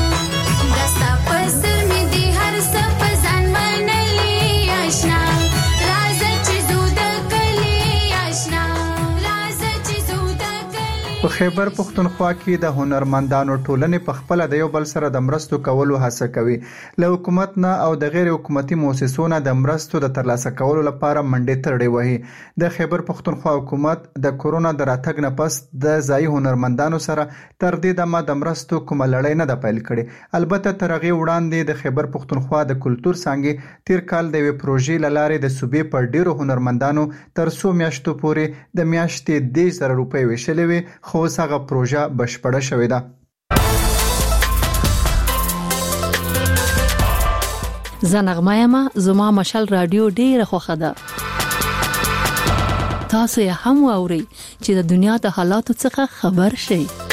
دستا پسل می دي هر څه په ځان منلي آشنا راز چې زود کلی آشنا راز چې زود کلی. په خیبر پختونخوا کې د هنرمندانو ټولنې په خپل د یو بل سره د مرستو کولو هڅه کوي. له حکومت نه او د غیر حکومتي مؤسسو نه د مرستو د ترلاسه کولو لپاره منډې ترړې وهي. د خیبر پختونخوا حکومت د کورونا د راتګ نه پس د ځای هنرمندانو سره تر دې دمه د مرستو کومه لړۍ نه ده پیل کړې. البته تر هغه وړاندې د خیبر پختونخوا د کلچر څنګه تیر کال د وی پروژې لاره د صوبې پر ډیرو هنرمندانو تر 100 میاشتو پورې د میاشتې 10,000 روپۍ ویشلې وي خو هغه پروژه بشپړه شوې ده. زنغمایما زما مشال رادیو ډیره خوښه ده. تاسو یې هم واورئ چې د دنیا د حالاتو څخه خبر شئ.